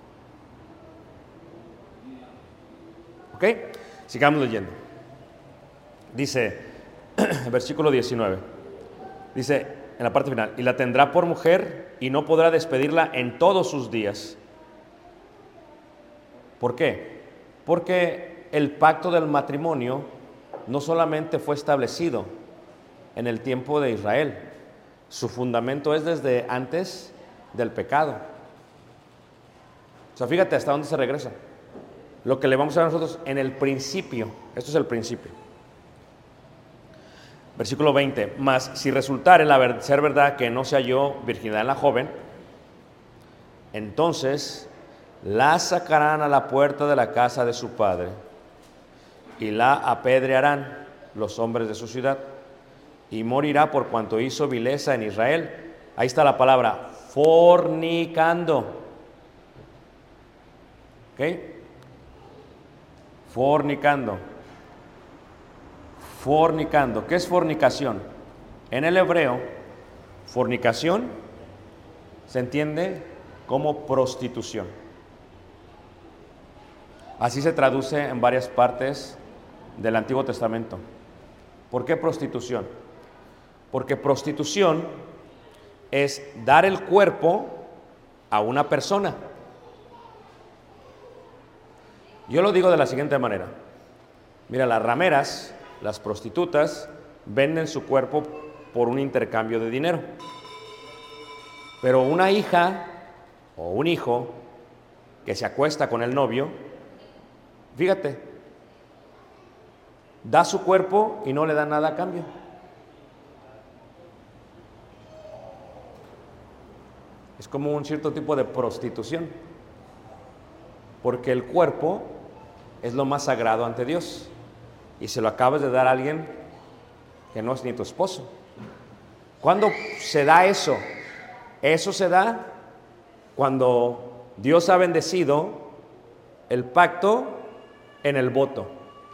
[SPEAKER 2] ¿Ok? Sigamos leyendo. Dice, versículo diecinueve, dice en la parte final, y la tendrá por mujer y no podrá despedirla en todos sus días. ¿Por qué? Porque el pacto del matrimonio no solamente fue establecido en el tiempo de Israel, su fundamento es desde antes del pecado. O sea, fíjate hasta dónde se regresa. Lo que le vamos a ver nosotros en el principio, esto es el principio. Versículo veinte, mas si resultare la ver- ser verdad que no se halló virginidad en la joven, entonces la sacarán a la puerta de la casa de su padre y la apedrearán los hombres de su ciudad, y morirá por cuanto hizo vileza en Israel. Ahí está la palabra, fornicando. ¿Ok? Fornicando. Fornicando. ¿Qué es fornicación? En el hebreo, fornicación se entiende como prostitución. Así se traduce en varias partes del Antiguo Testamento. ¿Por qué prostitución? Porque prostitución es dar el cuerpo a una persona. Yo lo digo de la siguiente manera. Mira, las rameras, las prostitutas, venden su cuerpo por un intercambio de dinero. Pero una hija o un hijo que se acuesta con el novio, fíjate, da su cuerpo y no le da nada a cambio. Es como un cierto tipo de prostitución, porque el cuerpo es lo más sagrado ante Dios y se lo acabas de dar a alguien que no es ni tu esposo. ¿Cuándo se da eso? Eso se da cuando Dios ha bendecido el pacto en el voto.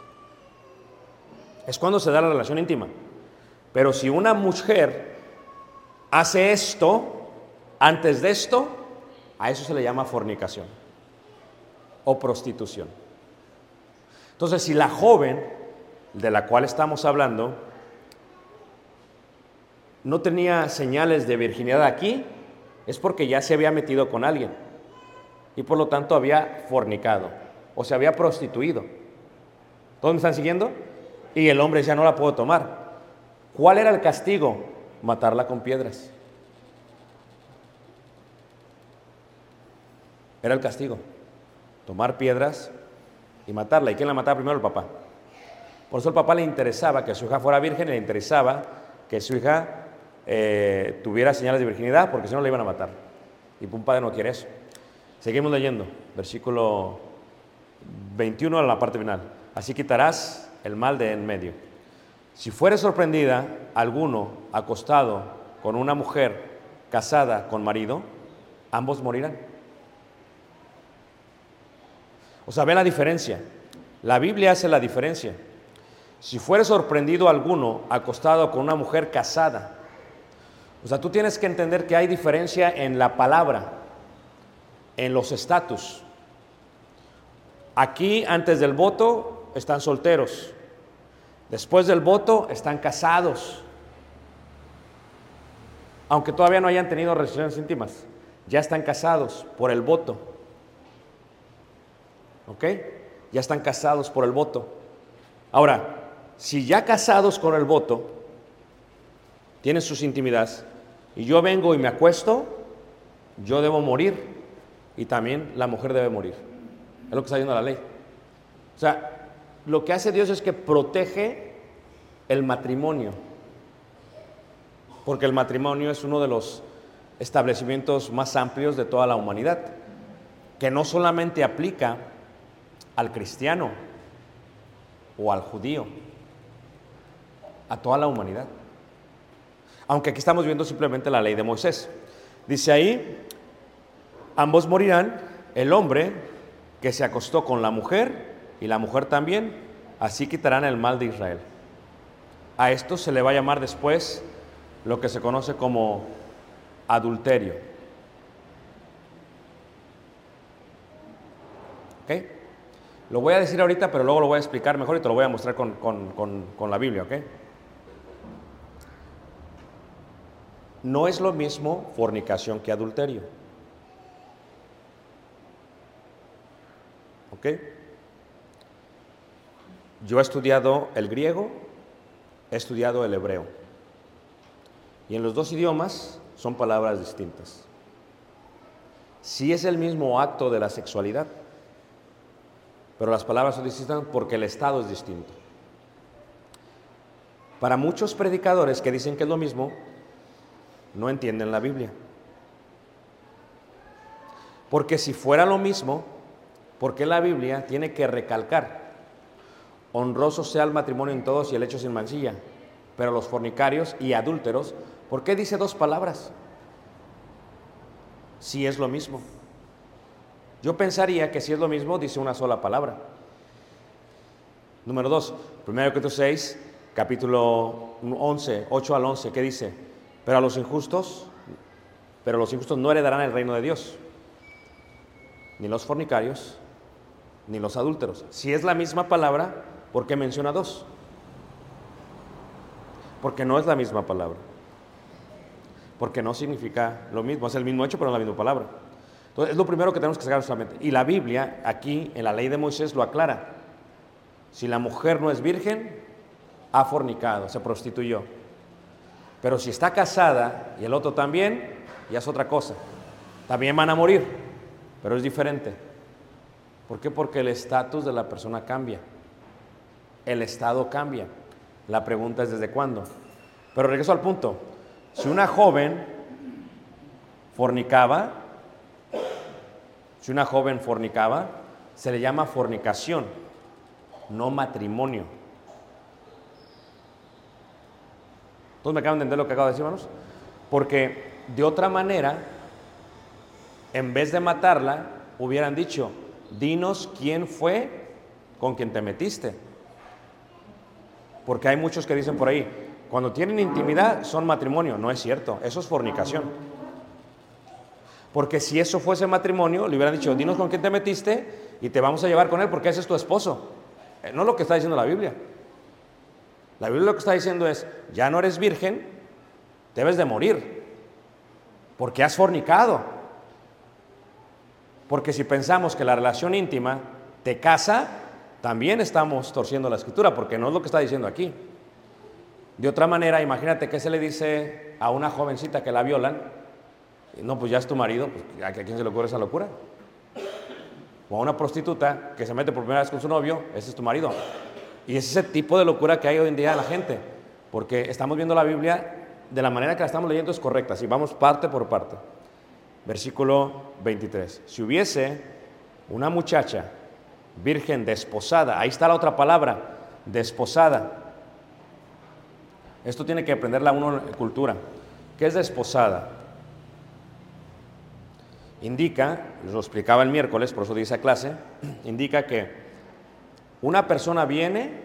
[SPEAKER 2] Es cuando se da la relación íntima. Pero si una mujer hace esto antes de esto, a eso se le llama fornicación o prostitución. Entonces, si la joven de la cual estamos hablando no tenía señales de virginidad aquí, es porque ya se había metido con alguien y por lo tanto había fornicado o se había prostituido. ¿Todos me están siguiendo? Y el hombre ya no la pudo tomar. ¿Cuál era el castigo? Matarla con piedras. Era el castigo. Tomar piedras y matarla. ¿Y quién la mataba primero? El papá. Por eso al papá le interesaba que su hija fuera virgen, le interesaba que su hija eh, tuviera señales de virginidad, porque si no la iban a matar. Y un padre no quiere eso. Seguimos leyendo, versículo veintiuno a la parte final. Así quitarás el mal de en medio. Si fuere sorprendida alguno acostado con una mujer casada con marido, ambos morirán. O sea, ven la diferencia. La Biblia hace la diferencia. Si fuere sorprendido alguno acostado con una mujer casada, o sea, tú tienes que entender que hay diferencia en la palabra, en los estatus. Aquí, antes del voto, están solteros. Después del voto, están casados. Aunque todavía no hayan tenido relaciones íntimas, ya están casados por el voto. ¿Ok? Ya están casados por el voto. Ahora, si ya casados con el voto, tienen sus intimidades, y yo vengo y me acuesto, yo debo morir, y también la mujer debe morir. Es lo que está diciendo la ley. O sea, lo que hace Dios es que protege el matrimonio, porque el matrimonio es uno de los establecimientos más amplios de toda la humanidad, que no solamente aplica al cristiano o al judío, a toda la humanidad. Aunque aquí estamos viendo simplemente la ley de Moisés. Dice ahí, ambos morirán, el hombre que se acostó con la mujer y la mujer también, así quitarán el mal de Israel. A esto se le va a llamar después lo que se conoce como adulterio. ¿Ok? Lo voy a decir ahorita, pero luego lo voy a explicar mejor y te lo voy a mostrar con, con, con, con la Biblia, ¿ok? No es lo mismo fornicación que adulterio. ¿Ok? Yo he estudiado el griego, he estudiado el hebreo. Y en los dos idiomas son palabras distintas. Sí es el mismo acto de la sexualidad, pero las palabras son distintas porque el estado es distinto. Para muchos predicadores que dicen que es lo mismo, no entienden la Biblia. Porque si fuera lo mismo, ¿por qué la Biblia tiene que recalcar? Honroso sea el matrimonio en todos y el hecho sin mancilla, pero los fornicarios y adúlteros, ¿por qué dice dos palabras? Si es lo mismo. Yo pensaría que si es lo mismo, dice una sola palabra. Número dos, primero Corintios seis, capítulo once, ocho al once, ¿qué dice? Pero a los injustos, pero los injustos no heredarán el reino de Dios, ni los fornicarios, ni los adúlteros. Si es la misma palabra, ¿por qué menciona dos? Porque no es la misma palabra. Porque no significa lo mismo, es el mismo hecho, pero no la misma palabra. Entonces, es lo primero que tenemos que sacar de nuestra mente. Y la Biblia, aquí, en la ley de Moisés, lo aclara. Si la mujer no es virgen, ha fornicado, se prostituyó. Pero si está casada y el otro también, ya es otra cosa. También van a morir, pero es diferente. ¿Por qué? Porque el estatus de la persona cambia. El estado cambia. La pregunta es ¿desde cuándo? Pero regreso al punto. Si una joven fornicaba, si una joven fornicaba, se le llama fornicación, no matrimonio. ¿Todos me acaban de entender lo que acabo de decir, hermanos? Porque de otra manera, en vez de matarla, hubieran dicho, dinos quién fue con quien te metiste. Porque hay muchos que dicen por ahí, cuando tienen intimidad son matrimonio. No es cierto, eso es fornicación. Porque si eso fuese matrimonio, le hubieran dicho, dinos con quién te metiste y te vamos a llevar con él porque ese es tu esposo. Eh, no es lo que está diciendo la Biblia. La Biblia lo que está diciendo es, ya no eres virgen, debes de morir, porque has fornicado. Porque si pensamos que la relación íntima te casa, también estamos torciendo la Escritura, porque no es lo que está diciendo aquí. De otra manera, imagínate que se le dice a una jovencita que la violan, no, pues ya es tu marido, pues, ¿a quién se le ocurre esa locura? O a una prostituta que se mete por primera vez con su novio, ese es tu marido. Y es ese tipo de locura que hay hoy en día en la gente, porque estamos viendo la Biblia de la manera que la estamos leyendo es correcta, si vamos parte por parte. Versículo veintitrés. Si hubiese una muchacha virgen desposada, ahí está la otra palabra, desposada. Esto tiene que aprenderla uno en cultura. ¿Qué es desposada? Indica, lo explicaba el miércoles, por eso di esa clase, indica que Una persona viene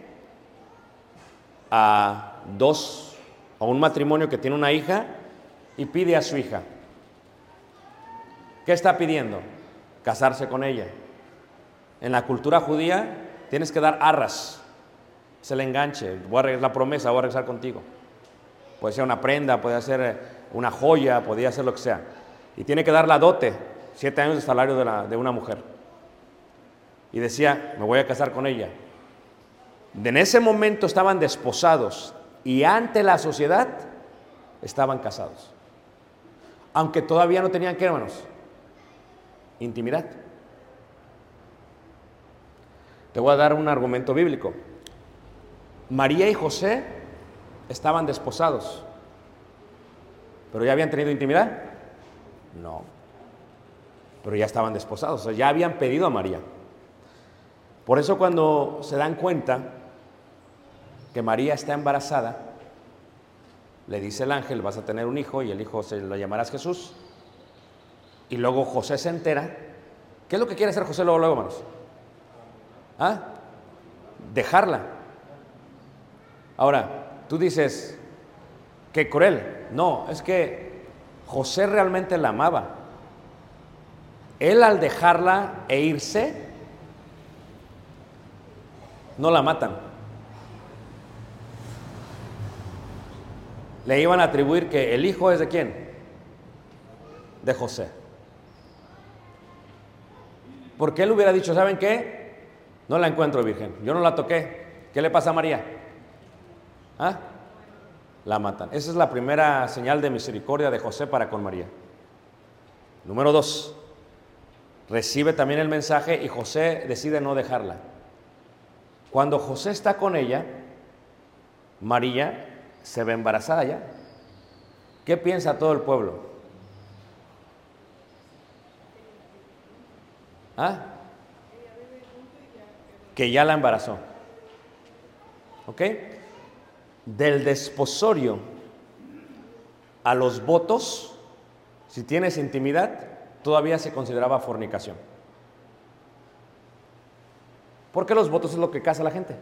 [SPEAKER 2] a dos, a un matrimonio que tiene una hija y pide a su hija. ¿Qué está pidiendo? Casarse con ella. En la cultura judía tienes que dar arras, es el enganche, voy a regresar, la promesa, voy a regresar contigo. Puede ser una prenda, puede ser una joya, podría ser lo que sea. Y tiene que dar la dote, siete años de salario de, la, de una mujer. Y decía, me voy a casar con ella. En ese momento estaban desposados y ante la sociedad estaban casados. Aunque todavía no tenían, ¿qué, hermanos? Intimidad. Te voy a dar un argumento bíblico. María y José estaban desposados, pero ¿ya habían tenido intimidad? No. Pero ya estaban desposados, o sea, ya habían pedido a María. Por eso cuando se dan cuenta que María está embarazada, le dice el ángel, vas a tener un hijo y el hijo se lo llamarás Jesús. Y luego José se entera. ¿Qué es lo que quiere hacer José luego, luego, hermanos? ¿Ah? Dejarla. Ahora, tú dices, qué cruel. No, es que José realmente la amaba. Él al dejarla e irse, no la matan. Le iban a atribuir que el hijo es de quién? De José. Porque él hubiera dicho, ¿saben qué? No la encuentro virgen, yo no la toqué. ¿Qué le pasa a María? ¿Ah? La matan. Esa es la primera señal de misericordia de José para con María. Número dos, recibe también el mensaje y José decide no dejarla. Cuando José está con ella, María se ve embarazada ya. ¿Qué piensa todo el pueblo? ¿Ah? Que ya la embarazó. ¿Ok? Del desposorio a los votos, si tienes intimidad, todavía se consideraba fornicación. Porque los votos es lo que casa a la gente.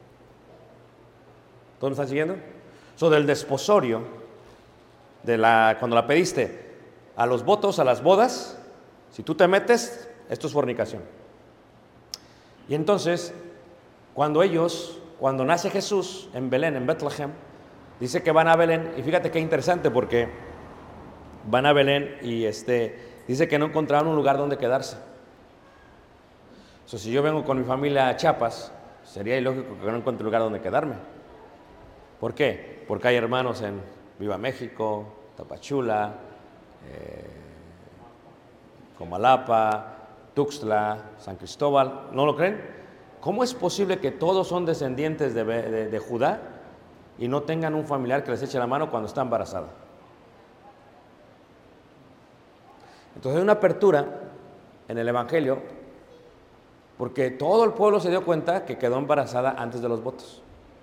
[SPEAKER 2] ¿Todos me están siguiendo? So, del desposorio, de la, cuando la pediste, a los votos, a las bodas, si tú te metes, esto es fornicación. Y entonces, cuando ellos, cuando nace Jesús en Belén, en Bethlehem, dice que van a Belén, y fíjate qué interesante porque van a Belén y este, dice que no encontraron un lugar donde quedarse. So, si yo vengo con mi familia a Chiapas, sería ilógico que no encuentre lugar donde quedarme. ¿Por qué? Porque hay hermanos en Viva México, Tapachula, eh, Comalapa, Tuxtla, San Cristóbal. ¿No lo creen? ¿Cómo es posible que todos son descendientes de, de, de Judá y no tengan un familiar que les eche la mano cuando está embarazada? Entonces hay una apertura en el Evangelio porque todo el pueblo se dio cuenta que quedó embarazada antes de los votos.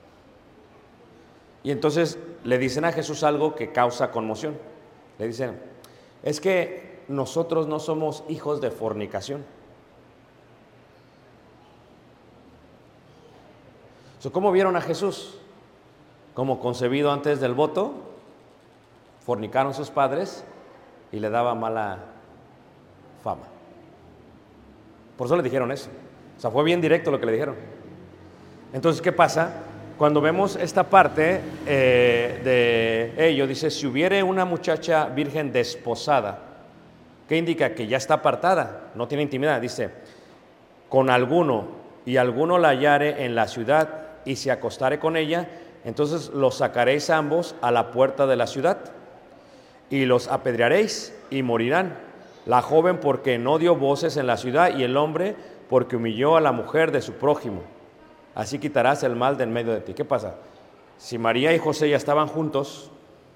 [SPEAKER 2] Y entonces le dicen a Jesús algo que causa conmoción. Le dicen, es que nosotros no somos hijos de fornicación. So, ¿cómo vieron a Jesús? Como concebido antes del voto, fornicaron sus padres y le daba mala fama. Por eso le dijeron eso. O sea, fue bien directo lo que le dijeron. Entonces, ¿qué pasa? Cuando vemos esta parte eh, de ello, dice, si hubiere una muchacha virgen desposada, ¿qué indica? Que ya está apartada, no tiene intimidad. Dice, con alguno y alguno la hallare en la ciudad y se acostare con ella, entonces los sacaréis ambos a la puerta de la ciudad y los apedrearéis y morirán. La joven porque no dio voces en la ciudad y el hombre porque humilló a la mujer de su prójimo. Así quitarás el mal del medio de ti. ¿Qué pasa? Si María y José ya estaban juntos,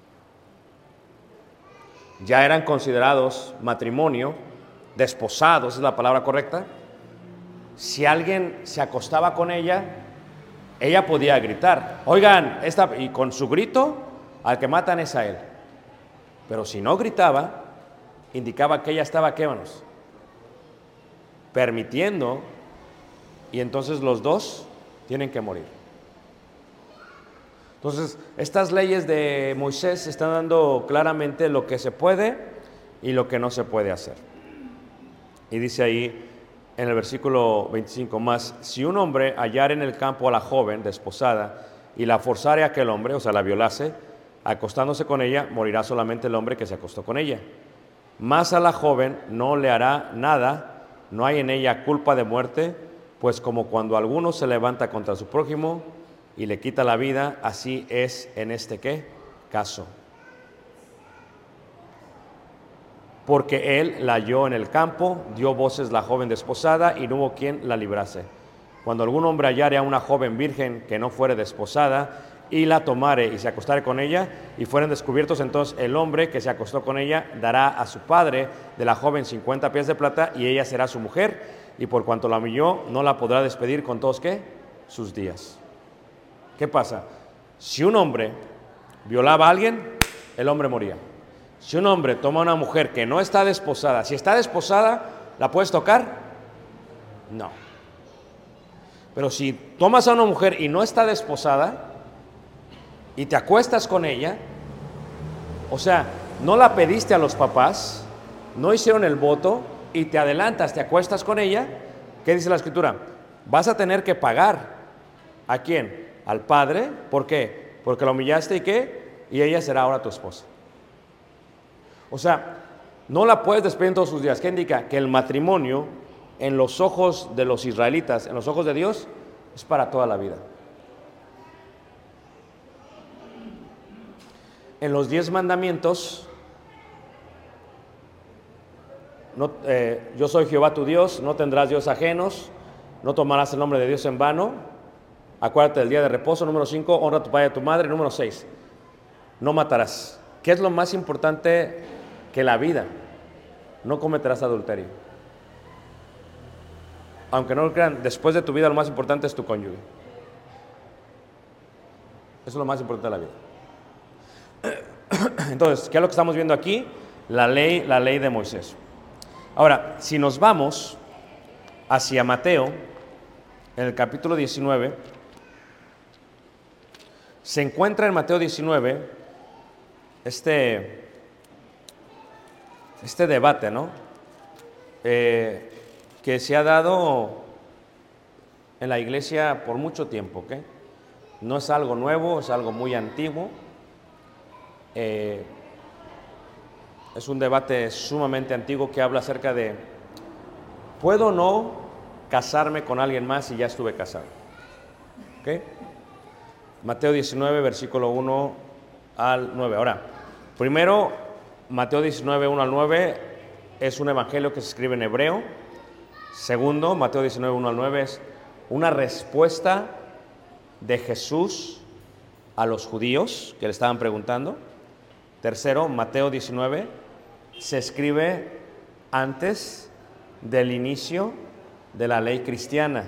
[SPEAKER 2] ya eran considerados matrimonio, desposados, es la palabra correcta. Si alguien se acostaba con ella, ella podía gritar, oigan, esta, y con su grito, al que matan es a él. Pero si no gritaba, indicaba que ella estaba, ¿qué, manos? Permitiendo y entonces los dos tienen que morir. Entonces, estas leyes de Moisés están dando claramente lo que se puede y lo que no se puede hacer. Y dice ahí en el versículo veinticinco, más si un hombre hallare en el campo a la joven desposada y la forzare a aquel hombre, o sea, la violase, acostándose con ella, morirá solamente el hombre que se acostó con ella. Mas a la joven no le hará nada, no hay en ella culpa de muerte, pues como cuando alguno se levanta contra su prójimo y le quita la vida, así es en este ¿qué? Caso. Porque él la halló en el campo, dio voces la joven desposada y no hubo quien la librase. Cuando algún hombre hallare a una joven virgen que no fuere desposada y la tomare y se acostare con ella y fueren descubiertos, entonces el hombre que se acostó con ella dará a su padre de la joven cincuenta piezas de plata y ella será su mujer, y por cuanto la humilló no la podrá despedir con todos ¿qué? Sus días. ¿Qué pasa? Si un hombre violaba a alguien, el hombre moría. Si un hombre toma a una mujer que no está desposada, si está desposada, ¿la puedes tocar? No. Pero si tomas a una mujer y no está desposada y te acuestas con ella, o sea, no la pediste a los papás, no hicieron el voto y te adelantas, te acuestas con ella, ¿qué dice la Escritura? Vas a tener que pagar. ¿A quién? Al padre. ¿Por qué? Porque la humillaste y ¿qué? Y ella será ahora tu esposa. O sea, no la puedes despedir en todos sus días. ¿Qué indica? Que el matrimonio, en los ojos de los israelitas, en los ojos de Dios, es para toda la vida. En los diez mandamientos, no, eh, yo soy Jehová tu Dios, no tendrás dios ajenos, no tomarás el nombre de Dios en vano, acuérdate del día de reposo. Número cinco, honra a tu padre y a tu madre. Número seis, no matarás. ¿Qué es lo más importante que la vida? No cometerás adulterio. Aunque no lo crean, después de tu vida lo más importante es tu cónyuge. Eso es lo más importante de la vida. Entonces, ¿qué es lo que estamos viendo aquí? La ley, la ley de Moisés. Ahora, si nos vamos hacia Mateo, en el capítulo diecinueve, se encuentra en Mateo diecinueve este, este debate, ¿no? Eh, que se ha dado en la iglesia por mucho tiempo, ¿ok? No es algo nuevo, es algo muy antiguo. Eh, es un debate sumamente antiguo que habla acerca de, ¿puedo o no casarme con alguien más si ya estuve casado? ¿Ok? Mateo diecinueve, versículo uno al nueve. Ahora, primero, Mateo diecinueve, uno al nueve es un evangelio que se escribe en hebreo. Segundo, Mateo diecinueve, uno al nueve es una respuesta de Jesús a los judíos que le estaban preguntando. Tercero, Mateo diecinueve se escribe antes del inicio de la ley cristiana.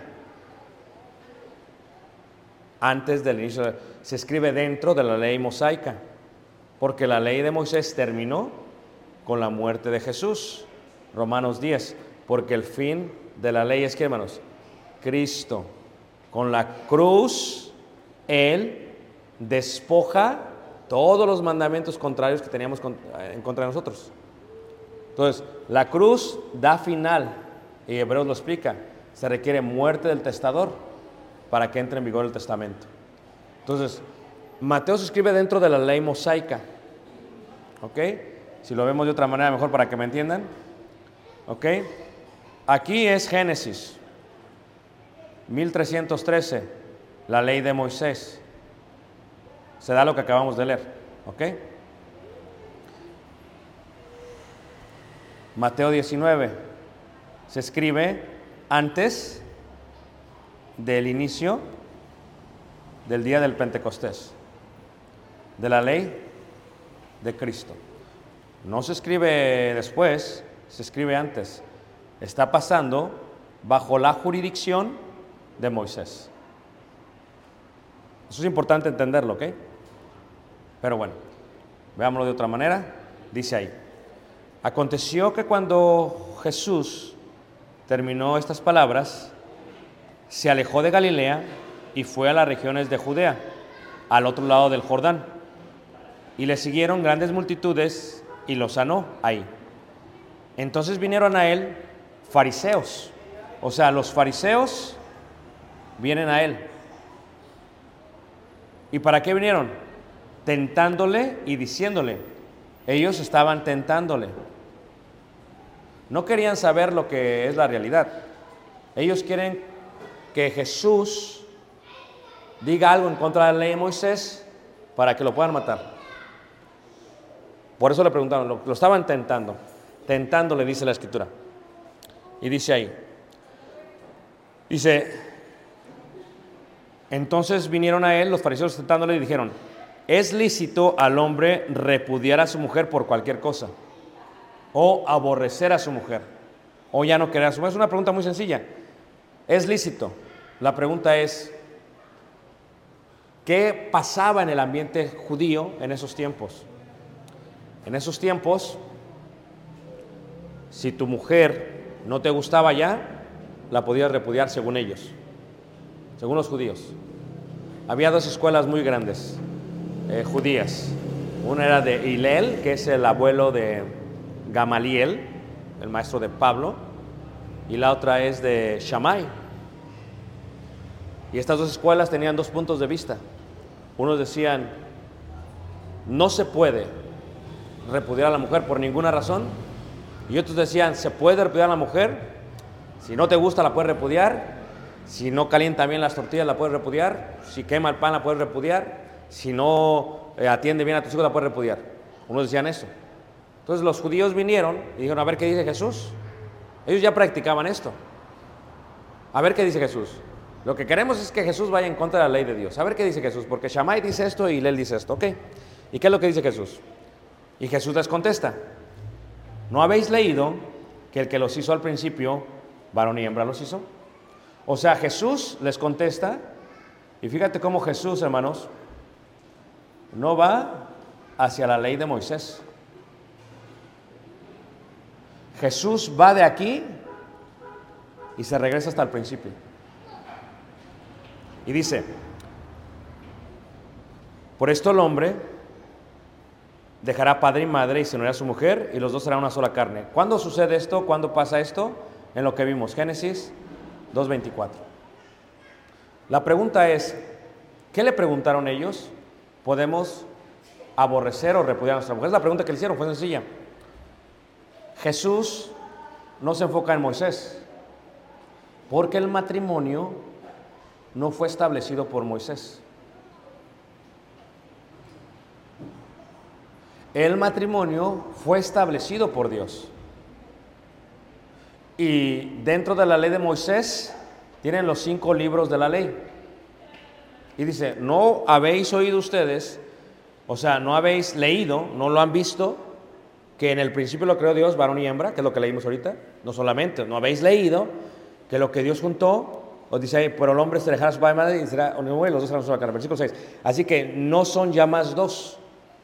[SPEAKER 2] Antes del inicio, de, se escribe dentro de la ley mosaica, porque la ley de Moisés terminó con la muerte de Jesús. Romanos diez, porque el fin de la ley es, ¿qué, hermanos? Cristo. Con la cruz, Él despoja todos los mandamientos contrarios que teníamos en contra de nosotros. Entonces, la cruz da final, y Hebreos lo explica, se requiere muerte del testador para que entre en vigor el testamento. Entonces, Mateo se escribe dentro de la ley mosaica, ¿ok? Si lo vemos de otra manera, mejor para que me entiendan, ¿ok? Aquí es Génesis, mil trescientos trece, la ley de Moisés. Se da lo que acabamos de leer, ¿ok? Mateo diecinueve se escribe antes del inicio del día del Pentecostés, de la ley de Cristo. No se escribe después, se escribe antes. Está pasando bajo la jurisdicción de Moisés. Eso es importante entenderlo, ¿ok? Pero bueno, veámoslo de otra manera. Dice ahí, aconteció que cuando Jesús terminó estas palabras, se alejó de Galilea y fue a las regiones de Judea, al otro lado del Jordán. Y le siguieron grandes multitudes y lo sanó ahí. Entonces vinieron a él fariseos. O sea, los fariseos vienen a él. ¿Y para qué vinieron? Tentándole y diciéndole. Ellos estaban tentándole. No querían saber lo que es la realidad. Ellos quieren que Jesús diga algo en contra de la ley de Moisés para que lo puedan matar. Por eso le preguntaron, lo, lo estaban tentando. Tentándole, dice la Escritura. Y dice ahí, dice, entonces vinieron a él los fariseos tentándole y dijeron, ¿es lícito al hombre repudiar a su mujer por cualquier cosa? ¿O aborrecer a su mujer? ¿O ya no querer a su mujer? Es una pregunta muy sencilla. ¿Es lícito? La pregunta es, ¿qué pasaba en el ambiente judío en esos tiempos? En esos tiempos, si tu mujer no te gustaba ya, la podías repudiar según ellos, según los judíos. Había dos escuelas muy grandes, eh, judías. Una era de Hillel, que es el abuelo de Gamaliel, el maestro de Pablo, y la otra es de Shammai. Y estas dos escuelas tenían dos puntos de vista. Unos decían, no se puede repudiar a la mujer por ninguna razón, y otros decían, se puede repudiar a la mujer, si no te gusta la puedes repudiar, si no calienta bien las tortillas la puedes repudiar, si quema el pan la puedes repudiar, si no eh, atiende bien a tus hijos la puedes repudiar. Unos decían eso. Entonces los judíos vinieron y dijeron, a ver qué dice Jesús. Ellos ya practicaban esto. A ver qué dice Jesús. Lo que queremos es que Jesús vaya en contra de la ley de Dios. A ver qué dice Jesús, porque Shammai dice esto y Hillel dice esto, ¿ok? ¿Y qué es lo que dice Jesús? Y Jesús les contesta, ¿no habéis leído que el que los hizo al principio, varón y hembra los hizo? O sea, Jesús les contesta, y fíjate cómo Jesús, hermanos, no va hacia la ley de Moisés. Jesús va de aquí y se regresa hasta el principio. Y dice, por esto el hombre dejará padre y madre y se unirá a su mujer y los dos serán una sola carne. ¿Cuándo sucede esto? ¿Cuándo pasa esto? En lo que vimos, Génesis dos veinticuatro. La pregunta es, ¿qué le preguntaron ellos? ¿Podemos aborrecer o repudiar a nuestra mujer? Es la pregunta que le hicieron, fue sencilla. Jesús no se enfoca en Moisés, porque el matrimonio no fue establecido por Moisés. El matrimonio fue establecido por Dios. Y dentro de la ley de Moisés tienen los cinco libros de la ley. Y dice, ¿no habéis oído ustedes, o sea, no habéis leído, no lo han visto, que en el principio lo creó Dios, varón y hembra, que es lo que leímos ahorita? No solamente, no habéis leído que lo que Dios juntó, os dice ahí, pero el hombre se dejará a su padre y madre y será unido y los dos serán una sola carne. Versículo seis. Así que no son ya más dos,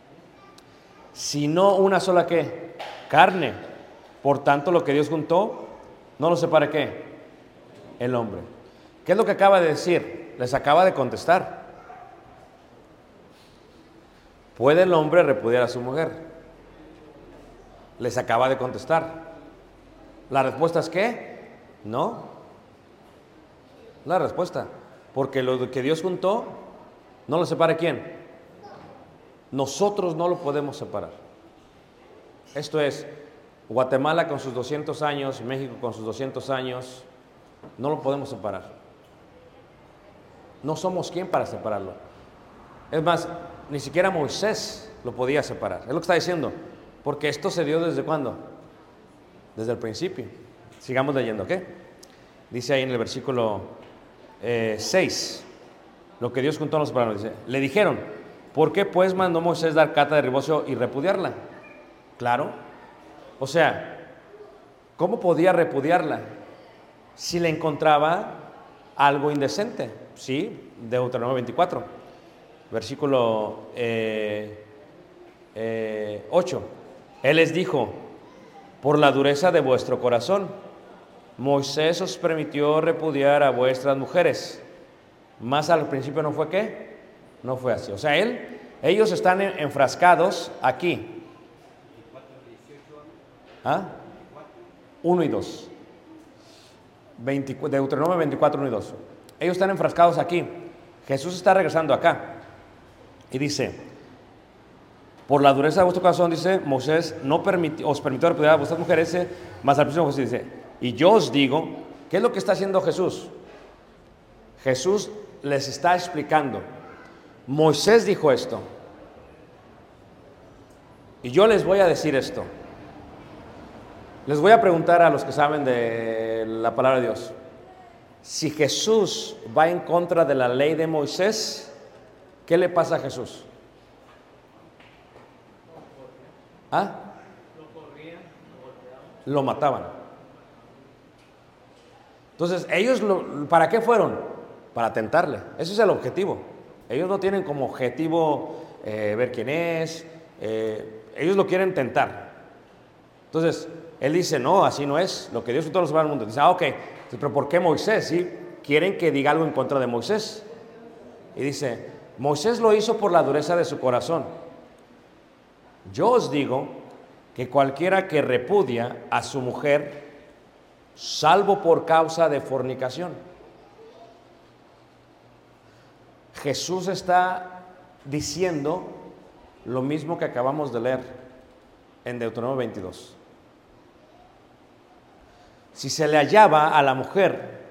[SPEAKER 2] sino una sola ¿qué? Carne. Por tanto, lo que Dios juntó, no lo separe ¿qué? El hombre. ¿Qué es lo que acaba de decir? Les acaba de contestar. ¿Puede el hombre repudiar a su mujer? Les acaba de contestar. ¿La respuesta es qué? No. La respuesta. Porque lo que Dios juntó, no lo separe ¿quién? Nosotros no lo podemos separar. Esto es, Guatemala con sus doscientos años, México con sus doscientos años, no lo podemos separar. No somos quien para separarlo. Es más, ni siquiera Moisés lo podía separar. Es lo que está diciendo. Porque esto se dio ¿desde cuándo? Desde el principio. Sigamos leyendo, ¿ok? Dice ahí en el versículo eh, seis, lo que Dios juntó no lo separaron. Dice, le dijeron, ¿por qué pues mandó Moisés dar cata de divorcio y repudiarla? Claro. O sea, ¿cómo podía repudiarla si le encontraba algo indecente? Sí, Deuteronomio veinticuatro, versículo eh, eh, ocho. Él les dijo, por la dureza de vuestro corazón, Moisés os permitió repudiar a vuestras mujeres. Más al principio no fue ¿qué? No fue así. O sea, él, ellos están enfrascados aquí. ¿Ah? uno y dos. Deuteronomio veinticuatro, uno y dos. Ellos están enfrascados aquí. Jesús está regresando acá. Y dice, por la dureza de vuestro corazón, dice, Moisés no permitió, os permitió repudiar a vuestras mujeres, más al principio Jesús dice, y yo os digo, ¿qué es lo que está haciendo Jesús? Jesús les está explicando. Moisés dijo esto. Y yo les voy a decir esto. Les voy a preguntar a los que saben de la palabra de Dios. Si Jesús va en contra de la ley de Moisés, ¿qué le pasa a Jesús? ¿Ah? Lo mataban. Entonces, ellos, lo, ¿para qué fueron? Para tentarle. Ese es el objetivo. Ellos no tienen como objetivo eh, ver quién es. Eh, ellos lo quieren tentar. Entonces, él dice, no, así no es. Lo que Dios hizo todos los hombres del mundo. Dice, ah, ok. Pero ¿por qué Moisés? ¿Sí? Quieren que diga algo en contra de Moisés. Y dice, Moisés lo hizo por la dureza de su corazón. Yo os digo que cualquiera que repudia a su mujer, salvo por causa de fornicación. Jesús está diciendo lo mismo que acabamos de leer en Deuteronomio veintidós. Si se le hallaba a la mujer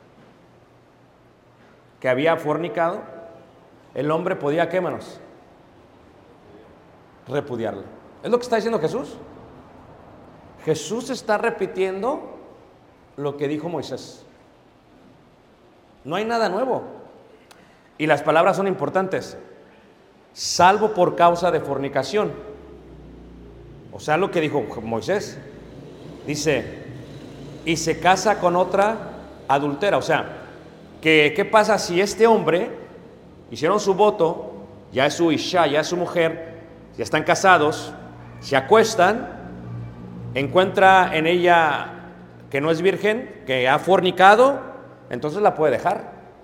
[SPEAKER 2] que había fornicado, el hombre podía, ¿qué manos? Repudiarla. Es lo que está diciendo Jesús. Jesús está repitiendo lo que dijo Moisés. No hay nada nuevo. Y las palabras son importantes. Salvo por causa de fornicación. O sea, lo que dijo Moisés. Dice, y se casa con otra adultera. O sea, que, ¿qué pasa si este hombre hicieron su voto, ya es su isha, ya es su mujer, ya están casados, se acuestan, encuentra en ella que no es virgen, que ha fornicado, entonces la puede dejar.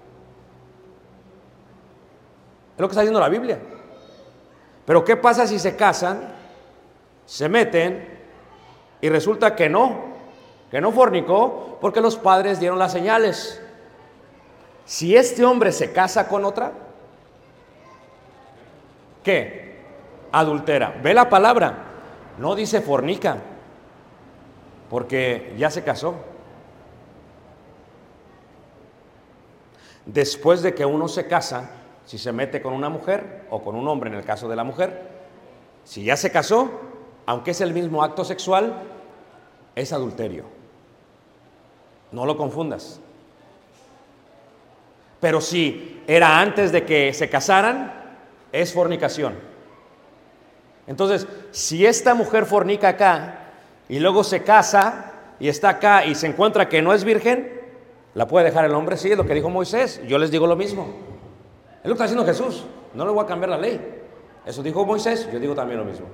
[SPEAKER 2] Es lo que está diciendo la Biblia. Pero ¿qué pasa si se casan, se meten y resulta que no, que no fornicó porque los padres dieron las señales? Si este hombre se casa con otra, ¿qué? Adultera. Ve la palabra, no dice fornica, porque ya se casó. Después de que uno se casa, si se mete con una mujer o con un hombre, en el caso de la mujer, si ya se casó, aunque es el mismo acto sexual, es adulterio. No lo confundas. Pero si era antes de que se casaran, es fornicación. Entonces, si esta mujer fornica acá y luego se casa y está acá y se encuentra que no es virgen, ¿la puede dejar el hombre? Sí, es lo que dijo Moisés. Yo les digo lo mismo. Es lo que está haciendo Jesús. No le voy a cambiar la ley. Eso dijo Moisés, yo digo también lo mismo.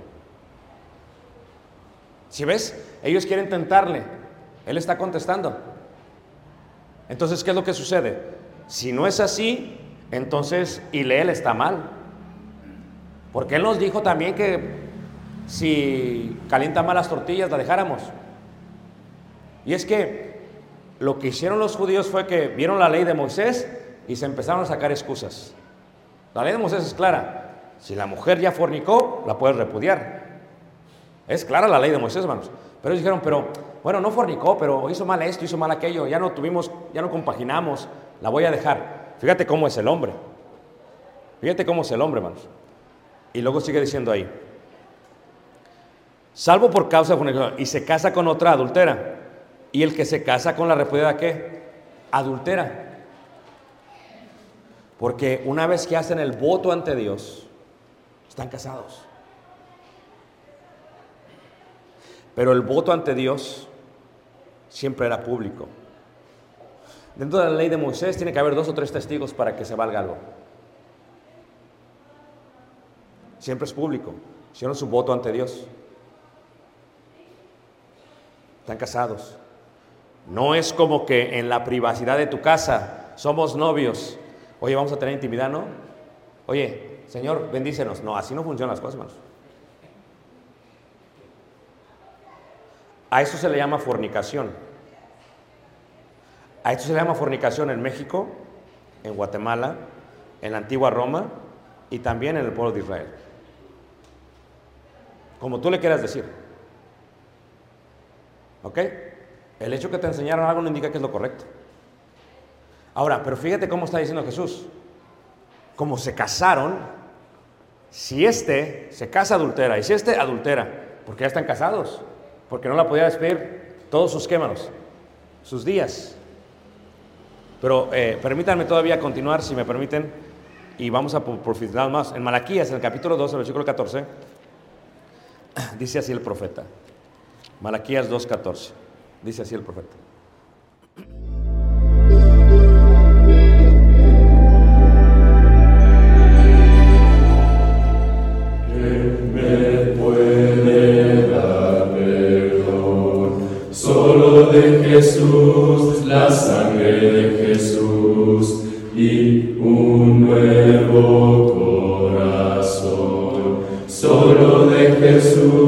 [SPEAKER 2] Si ves, ellos quieren tentarle. Él está contestando. Entonces, ¿qué es lo que sucede? Si no es así, entonces Hilel está mal. Porque él nos dijo también que si calienta mal las tortillas, la dejáramos. Y es que lo que hicieron los judíos fue que vieron la ley de Moisés y se empezaron a sacar excusas. La ley de Moisés es clara. Si la mujer ya fornicó, la puedes repudiar. Es clara la ley de Moisés, hermanos. Pero ellos dijeron, pero, bueno, no fornicó, pero hizo mal esto, hizo mal aquello, ya no tuvimos, ya no compaginamos, la voy a dejar. Fíjate cómo es el hombre. Fíjate cómo es el hombre, hermanos. Y luego sigue diciendo ahí, salvo por causa de fornicación, y se casa con otra adultera. Y el que se casa con la repudiada, ¿qué? Adultera. Porque una vez que hacen el voto ante Dios, están casados. Pero el voto ante Dios siempre era público. Dentro de la ley de Moisés tiene que haber dos o tres testigos para que se valga algo. Siempre es público. Hicieron su voto ante Dios. Están casados. No es como que en la privacidad de tu casa, somos novios, oye, vamos a tener intimidad, ¿no? Oye, Señor, bendícenos. No, así no funcionan las cosas, hermanos. A eso se le llama fornicación. A esto se le llama fornicación en México, en Guatemala, en la antigua Roma y también en el pueblo de Israel. Como tú le quieras decir. ¿Ok? El hecho que te enseñaron algo no indica que es lo correcto. Ahora, pero fíjate cómo está diciendo Jesús. Como se casaron, si este se casa adultera y si este adultera, porque ya están casados, porque no la podía despedir todos sus quémanos, sus días. Pero eh, permítanme todavía continuar, si me permiten, y vamos a profundizar más. En Malaquías, en el capítulo dos, el versículo catorce, dice así el profeta. Malaquías dos, catorce. Dice así el profeta.
[SPEAKER 4] ¿Quién me puede dar perdón? Solo de Jesús, la sangre de Jesús y un nuevo corazón. Solo de Jesús.